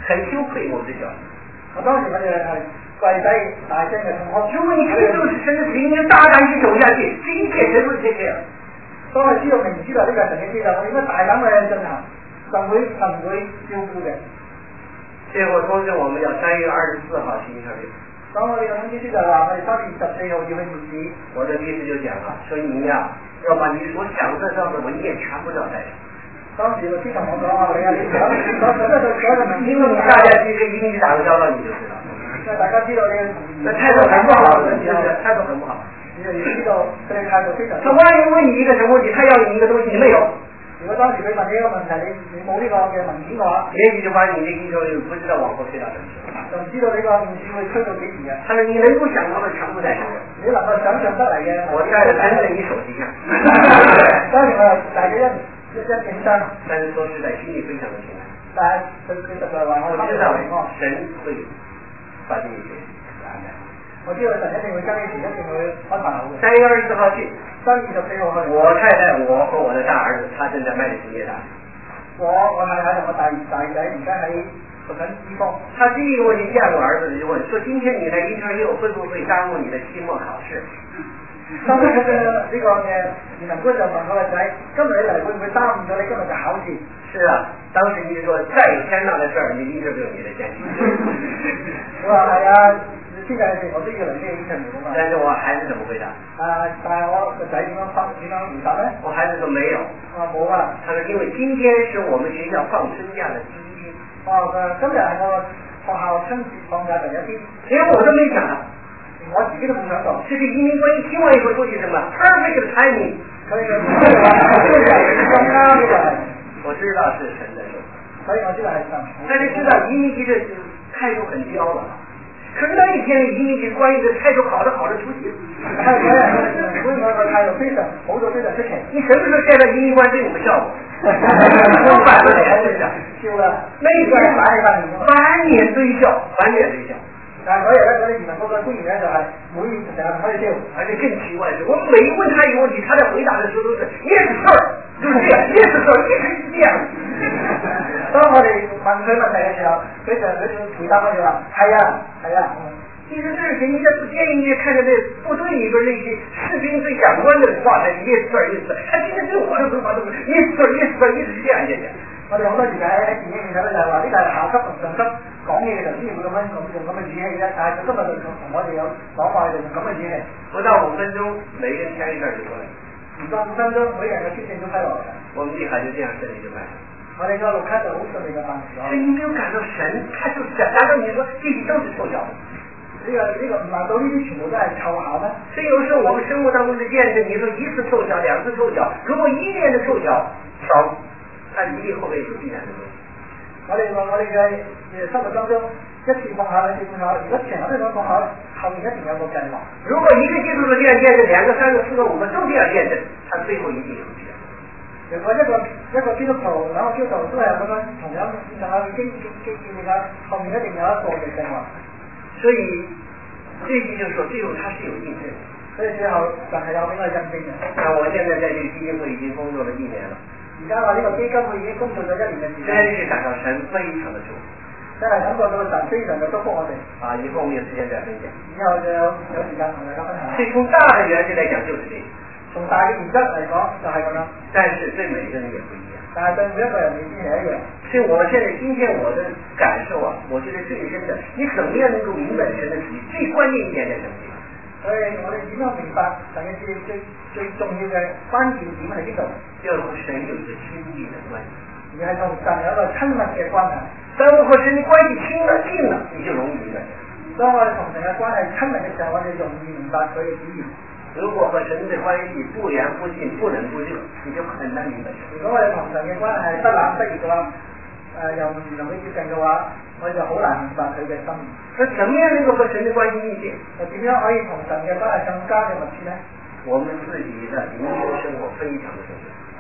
Speaker 1: 很羞愧我们的教训。
Speaker 2: 我當時我哋係跪低大聲嘅同學，
Speaker 1: 如果你知道是神的旨意，你就大膽去走下去，這一切神會take care。
Speaker 2: 當我知道明知道呢個係神嘅旨意，我應該大膽去進行，神會神會照顧嘅。
Speaker 1: 最後通知我們要三月二十四號去應聘。
Speaker 2: 當我哋嘅通知書就話我哋三月十四號要去面試。
Speaker 1: 我的律師就講啦，說你呀、啊，要把你所想得到的文件全部要帶上。
Speaker 2: 當時律師同我講話，你啊，你想所想得到所有嘅文件，
Speaker 1: 因為你大家去跟移民局打個交道，你就知道。
Speaker 2: 那大家知道呢個，
Speaker 1: 那態度很不好，是不是？態度很不好。
Speaker 2: 你就知道佢哋態度非常。
Speaker 1: 他萬一問你一個什麼問題，他要你一個東西，你沒有。
Speaker 2: 如果當時佢問你一個問題，你你冇呢個嘅文件嘅話，
Speaker 1: 也許就把你的應酬就不知道往後推到什麼時候。
Speaker 2: 就唔知道呢個面試會推到幾時嘅。
Speaker 1: 他說你能夠想到的全部在上面。
Speaker 2: 你能夠想象得嚟嘅。
Speaker 1: 我帶着真在你手機上。
Speaker 2: 當然我大家一一一緊張。
Speaker 1: 但是說實在，心裡非常的平安。
Speaker 2: 但係佢佢實在話我
Speaker 1: 知道神會把這一切安排。
Speaker 2: 我知道神一定會將呢事一定會安排好嘅。
Speaker 1: 三月二十四號去。
Speaker 2: 三月二十四號去。
Speaker 1: 我太太，我和我的大兒子，他正在麥里斯耶大。
Speaker 2: 我我太太同我大大仔而家喺讀緊醫科。
Speaker 1: 他第一個問題，第二個兒子就問，說今天你的 interview 會不會耽誤你的期末考試？
Speaker 2: 當時嘅呢個嘅移民官就問我個仔，今日你嚟會唔會耽誤咗你今日嘅考試？
Speaker 1: 是啊，當時你就說再有天大的事兒，你 interview 你得先去。
Speaker 2: 我話係啊。現在我都要嚟呢個 interview 嘛。
Speaker 1: 但是我孩子怎麼回答？
Speaker 2: 啊，但係我個仔點樣翻點樣回答咧？
Speaker 1: 我孩子說沒有。
Speaker 2: 啊冇啊。
Speaker 1: 他說因為今天是我們學校放春假的第一天。
Speaker 2: 哦，今日係我學校春節放假第一天。
Speaker 1: 連我都沒想到，
Speaker 2: 我自己都冇想到。
Speaker 1: 這個移民官一聽完以後說句什麼 perfect timing。
Speaker 2: 佢嘅咁啱呢個係。
Speaker 1: 我知道是神的手。
Speaker 2: 所以我知道係神。
Speaker 1: 大家知道移民局的態度很刁了。可是那一天移民局關於的態度好的好的出奇，
Speaker 2: 係嗰日官方個態度非常好到非常出奇。
Speaker 1: 你什麼時候見到移民官對你們笑過？都反了臉是的，
Speaker 2: 笑啦！
Speaker 1: 那一天滿滿臉堆笑，滿臉堆笑。
Speaker 2: 但係嗰日咧，嗰啲移民局嘅官員咧就係每年成日同佢哋笑，
Speaker 1: 而且更奇怪的是，我每問他一個問題，他在回答的時候都是 yes sir，就是這樣 yes sir，一直是這樣。
Speaker 2: 當我哋問佢問題嘅時候，佢就佢就回答我哋話係啊係啊。
Speaker 1: 其實這是誰？你在不建議看着那部隊裏邊那些士兵最長官的話，他 yes sir yes sir，他今天對我的回答都是 yes sir yes sir，一直是這樣一樣。
Speaker 2: 我哋好多時喺喺電影裏睇到就係話呢個係下級同上級講嘢嘅時候先會咁樣咁用咁嘅語氣嘅，但係佢今日就同我哋有講話就用咁嘅語氣。
Speaker 1: 不到五分鐘，每個人簽一份就過來。
Speaker 2: 唔到五分鐘，每個人嘅簽證都批落嚟。
Speaker 1: 我們綠卡就這樣順利就辦。
Speaker 2: 我哋個綠卡就好順利嘅辦咗。
Speaker 1: 所以你沒有感到神，他就是難道你說這些都是湊巧的？
Speaker 2: 呢個呢個難道呢啲全部都係湊巧咩？
Speaker 1: 所以有時候我們生活當中的見證，你說一次湊巧，兩次湊巧，如果一年的湊巧少，那一定後面有必然的問題。
Speaker 2: 我哋話我哋嘅生活當中一次碰巧兩次碰巧，如果成日都咁碰巧，後面一定有個計劃。
Speaker 1: 如果一個基督徒這樣見證，兩個、三個、四個、五個都這樣見證，他最後一定有必然。
Speaker 2: 如果一個一個基督徒兩個基督徒都係咁樣同樣同樣嘅經經經驗嘅，後面一定有一個嘅計劃。
Speaker 1: 所以這句就是說，最後他是有印證。
Speaker 2: 所以最後就係有呢個印證嘅。
Speaker 1: 那我現在在這個基金會已經工作了一年了。
Speaker 2: 而家話呢個基金會已經工作咗一年嘅時間。
Speaker 1: 真是感到神非常的祝福。
Speaker 2: 真係感覺到神非常嘅祝福我哋。
Speaker 1: 啊，以後我們有時間再分享。
Speaker 2: 以後就有有時間同大家分享。
Speaker 1: 所以從大的原則來講，就是這個。
Speaker 2: 從大嘅原則嚟講，就係咁樣。但
Speaker 1: 是對每個人也不一樣。
Speaker 2: 但係對每一個人未必係一樣。
Speaker 1: 所以我現在今天我的感受啊，我覺得最深的，你怎麼樣能夠明白神的旨意？最關鍵一點在什麼地方？
Speaker 2: 所以我哋點樣明白神嘅旨意最最重要嘅關鍵點喺呢度？
Speaker 1: 要同神有一個親密的關係。
Speaker 2: 而係同神有一個親密嘅關係。
Speaker 1: 當我和神的關係親了近了，你就容易明白。
Speaker 2: 當我哋同神嘅關係親密嘅時候，我哋容易明白佢嘅旨意。
Speaker 1: 如果和神的關係不遠不近，不冷不熱，你就很難明白。
Speaker 2: 如果我哋同神嘅關係不冷不熱嘅話，誒又唔能夠接近嘅話，我哋就好難明白佢嘅心意。
Speaker 1: 那怎麼樣能夠和神的關係密切？
Speaker 2: 又點樣可以同神嘅關係更加嘅密切呢？
Speaker 1: 我們自己的靈修生活非常的重要。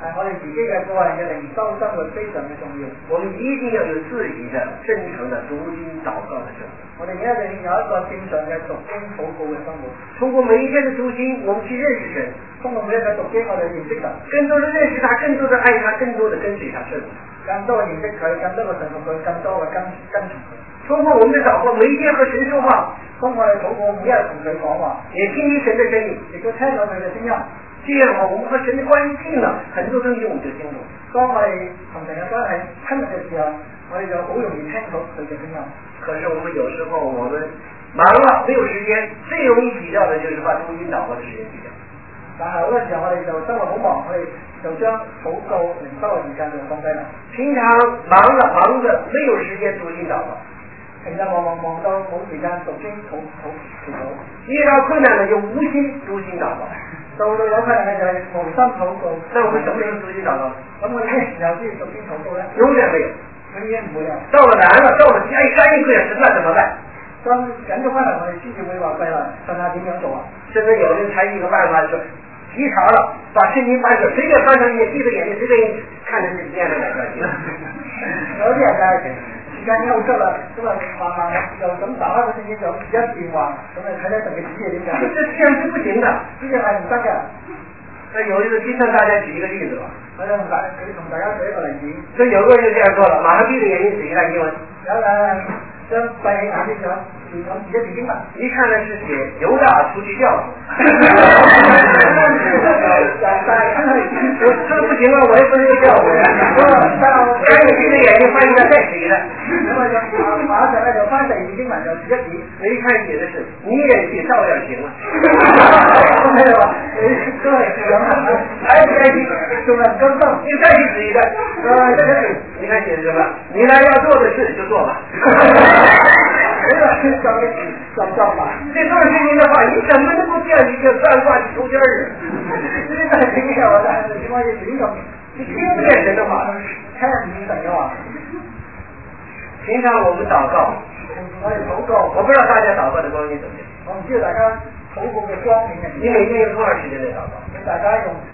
Speaker 2: 係我哋自己嘅個人嘅靈修生活非常嘅重要。
Speaker 1: 我們一定要有自己的真誠的讀經禱告的生活。
Speaker 2: 我哋一定有一個正常嘅讀經禱告嘅生活。
Speaker 1: 通過每一天的讀經，我們去認識神。
Speaker 2: 通過每一個讀經，我哋認識神，
Speaker 1: 更多的認識他，更多的愛他，更多的跟隨他順服。
Speaker 2: 更多嘅認識佢，更多嘅順服佢，更多嘅跟跟從佢。
Speaker 1: 通過我們的禱告，每一天和神說話。
Speaker 2: 通過我哋禱告，每一日同佢講話，
Speaker 1: 也聽聽神的聲音，
Speaker 2: 亦都聽到佢嘅聲音。
Speaker 1: 這樣的話，我們和神的關係近了，很多東西我們就聽懂。
Speaker 2: 當我哋同神嘅關係親密嘅時候，我哋就好容易聽到佢嘅聲音。
Speaker 1: 可是我們有時候我們忙了，沒有時間，最容易擠掉的就是把讀經禱告的時間擠掉。
Speaker 2: 但係好多時候我哋就生活好忙，我哋就將禱告靈修嘅時間就放低啦。
Speaker 1: 平常忙了忙着，沒有時間讀經禱告。
Speaker 2: 平常忙忙忙到冇時間讀經禱禱祈禱。
Speaker 1: 遇到困難了就無心讀經禱告。
Speaker 2: 到到有困難嘅就係無心禱告。
Speaker 1: 那我們什麼時候讀經禱告？
Speaker 2: 咁我哋咩時候先讀經禱告咧？
Speaker 1: 永遠沒有，
Speaker 2: 永遠唔會有。
Speaker 1: 到了難了，到了哎山一塊石那怎麼辦？
Speaker 2: 當緊咗翻嚟，我哋先至會話貴啦，問下點樣做啊？
Speaker 1: 甚至有人才一個辦法是急茬了，把聖經翻出，隨便翻上一頁，閉着眼睛隨便看着這念了兩段經。
Speaker 2: 有啲人就係時間休息啦，咁啊慢慢就咁打開個聖經就一段話，咁啊睇睇神嘅旨意點解？
Speaker 1: 這這樣是不行的，
Speaker 2: 呢樣係唔得嘅。
Speaker 1: 那有一個經常大家舉一個例子吧。
Speaker 2: 我就同大佢同大家舉一個例子。
Speaker 1: 所以有個人就這樣做了，馬上閉着眼睛寫一段經文。
Speaker 2: 有誒將閉起眼睛想咁自己讀經文。
Speaker 1: 一看呢是寫猶大出去調查。這個不行了，我也不是個調查員。趕緊閉着眼睛翻一下再寫一段。
Speaker 2: 咁啊就馬上咧就翻第二經文就自己寫。
Speaker 1: 我一看寫的是你也寫照樣行了。
Speaker 2: 咁喺度話你都係咁行，
Speaker 1: 還不開心，
Speaker 2: 仲係唔甘心，
Speaker 1: 你再去指一段。你看寫的什麼？你來要做的事就做吧。
Speaker 2: 這個是叫你做做吧。
Speaker 1: 這都是聖經的話，你怎麼能夠這樣一個算卦去抽筋兒？
Speaker 2: 這個係聖經嘅話，但係點解要亂咁？
Speaker 1: 你聽不見神的話，
Speaker 2: 聽唔見神嘅話。
Speaker 1: 平常我們禱告，
Speaker 2: 我哋禱告，
Speaker 1: 我不知道大家禱告的光景怎麼樣。
Speaker 2: 我唔知道大家禱告嘅光景係點。
Speaker 1: 你每天用多少時間嚟禱告？
Speaker 2: 大家用。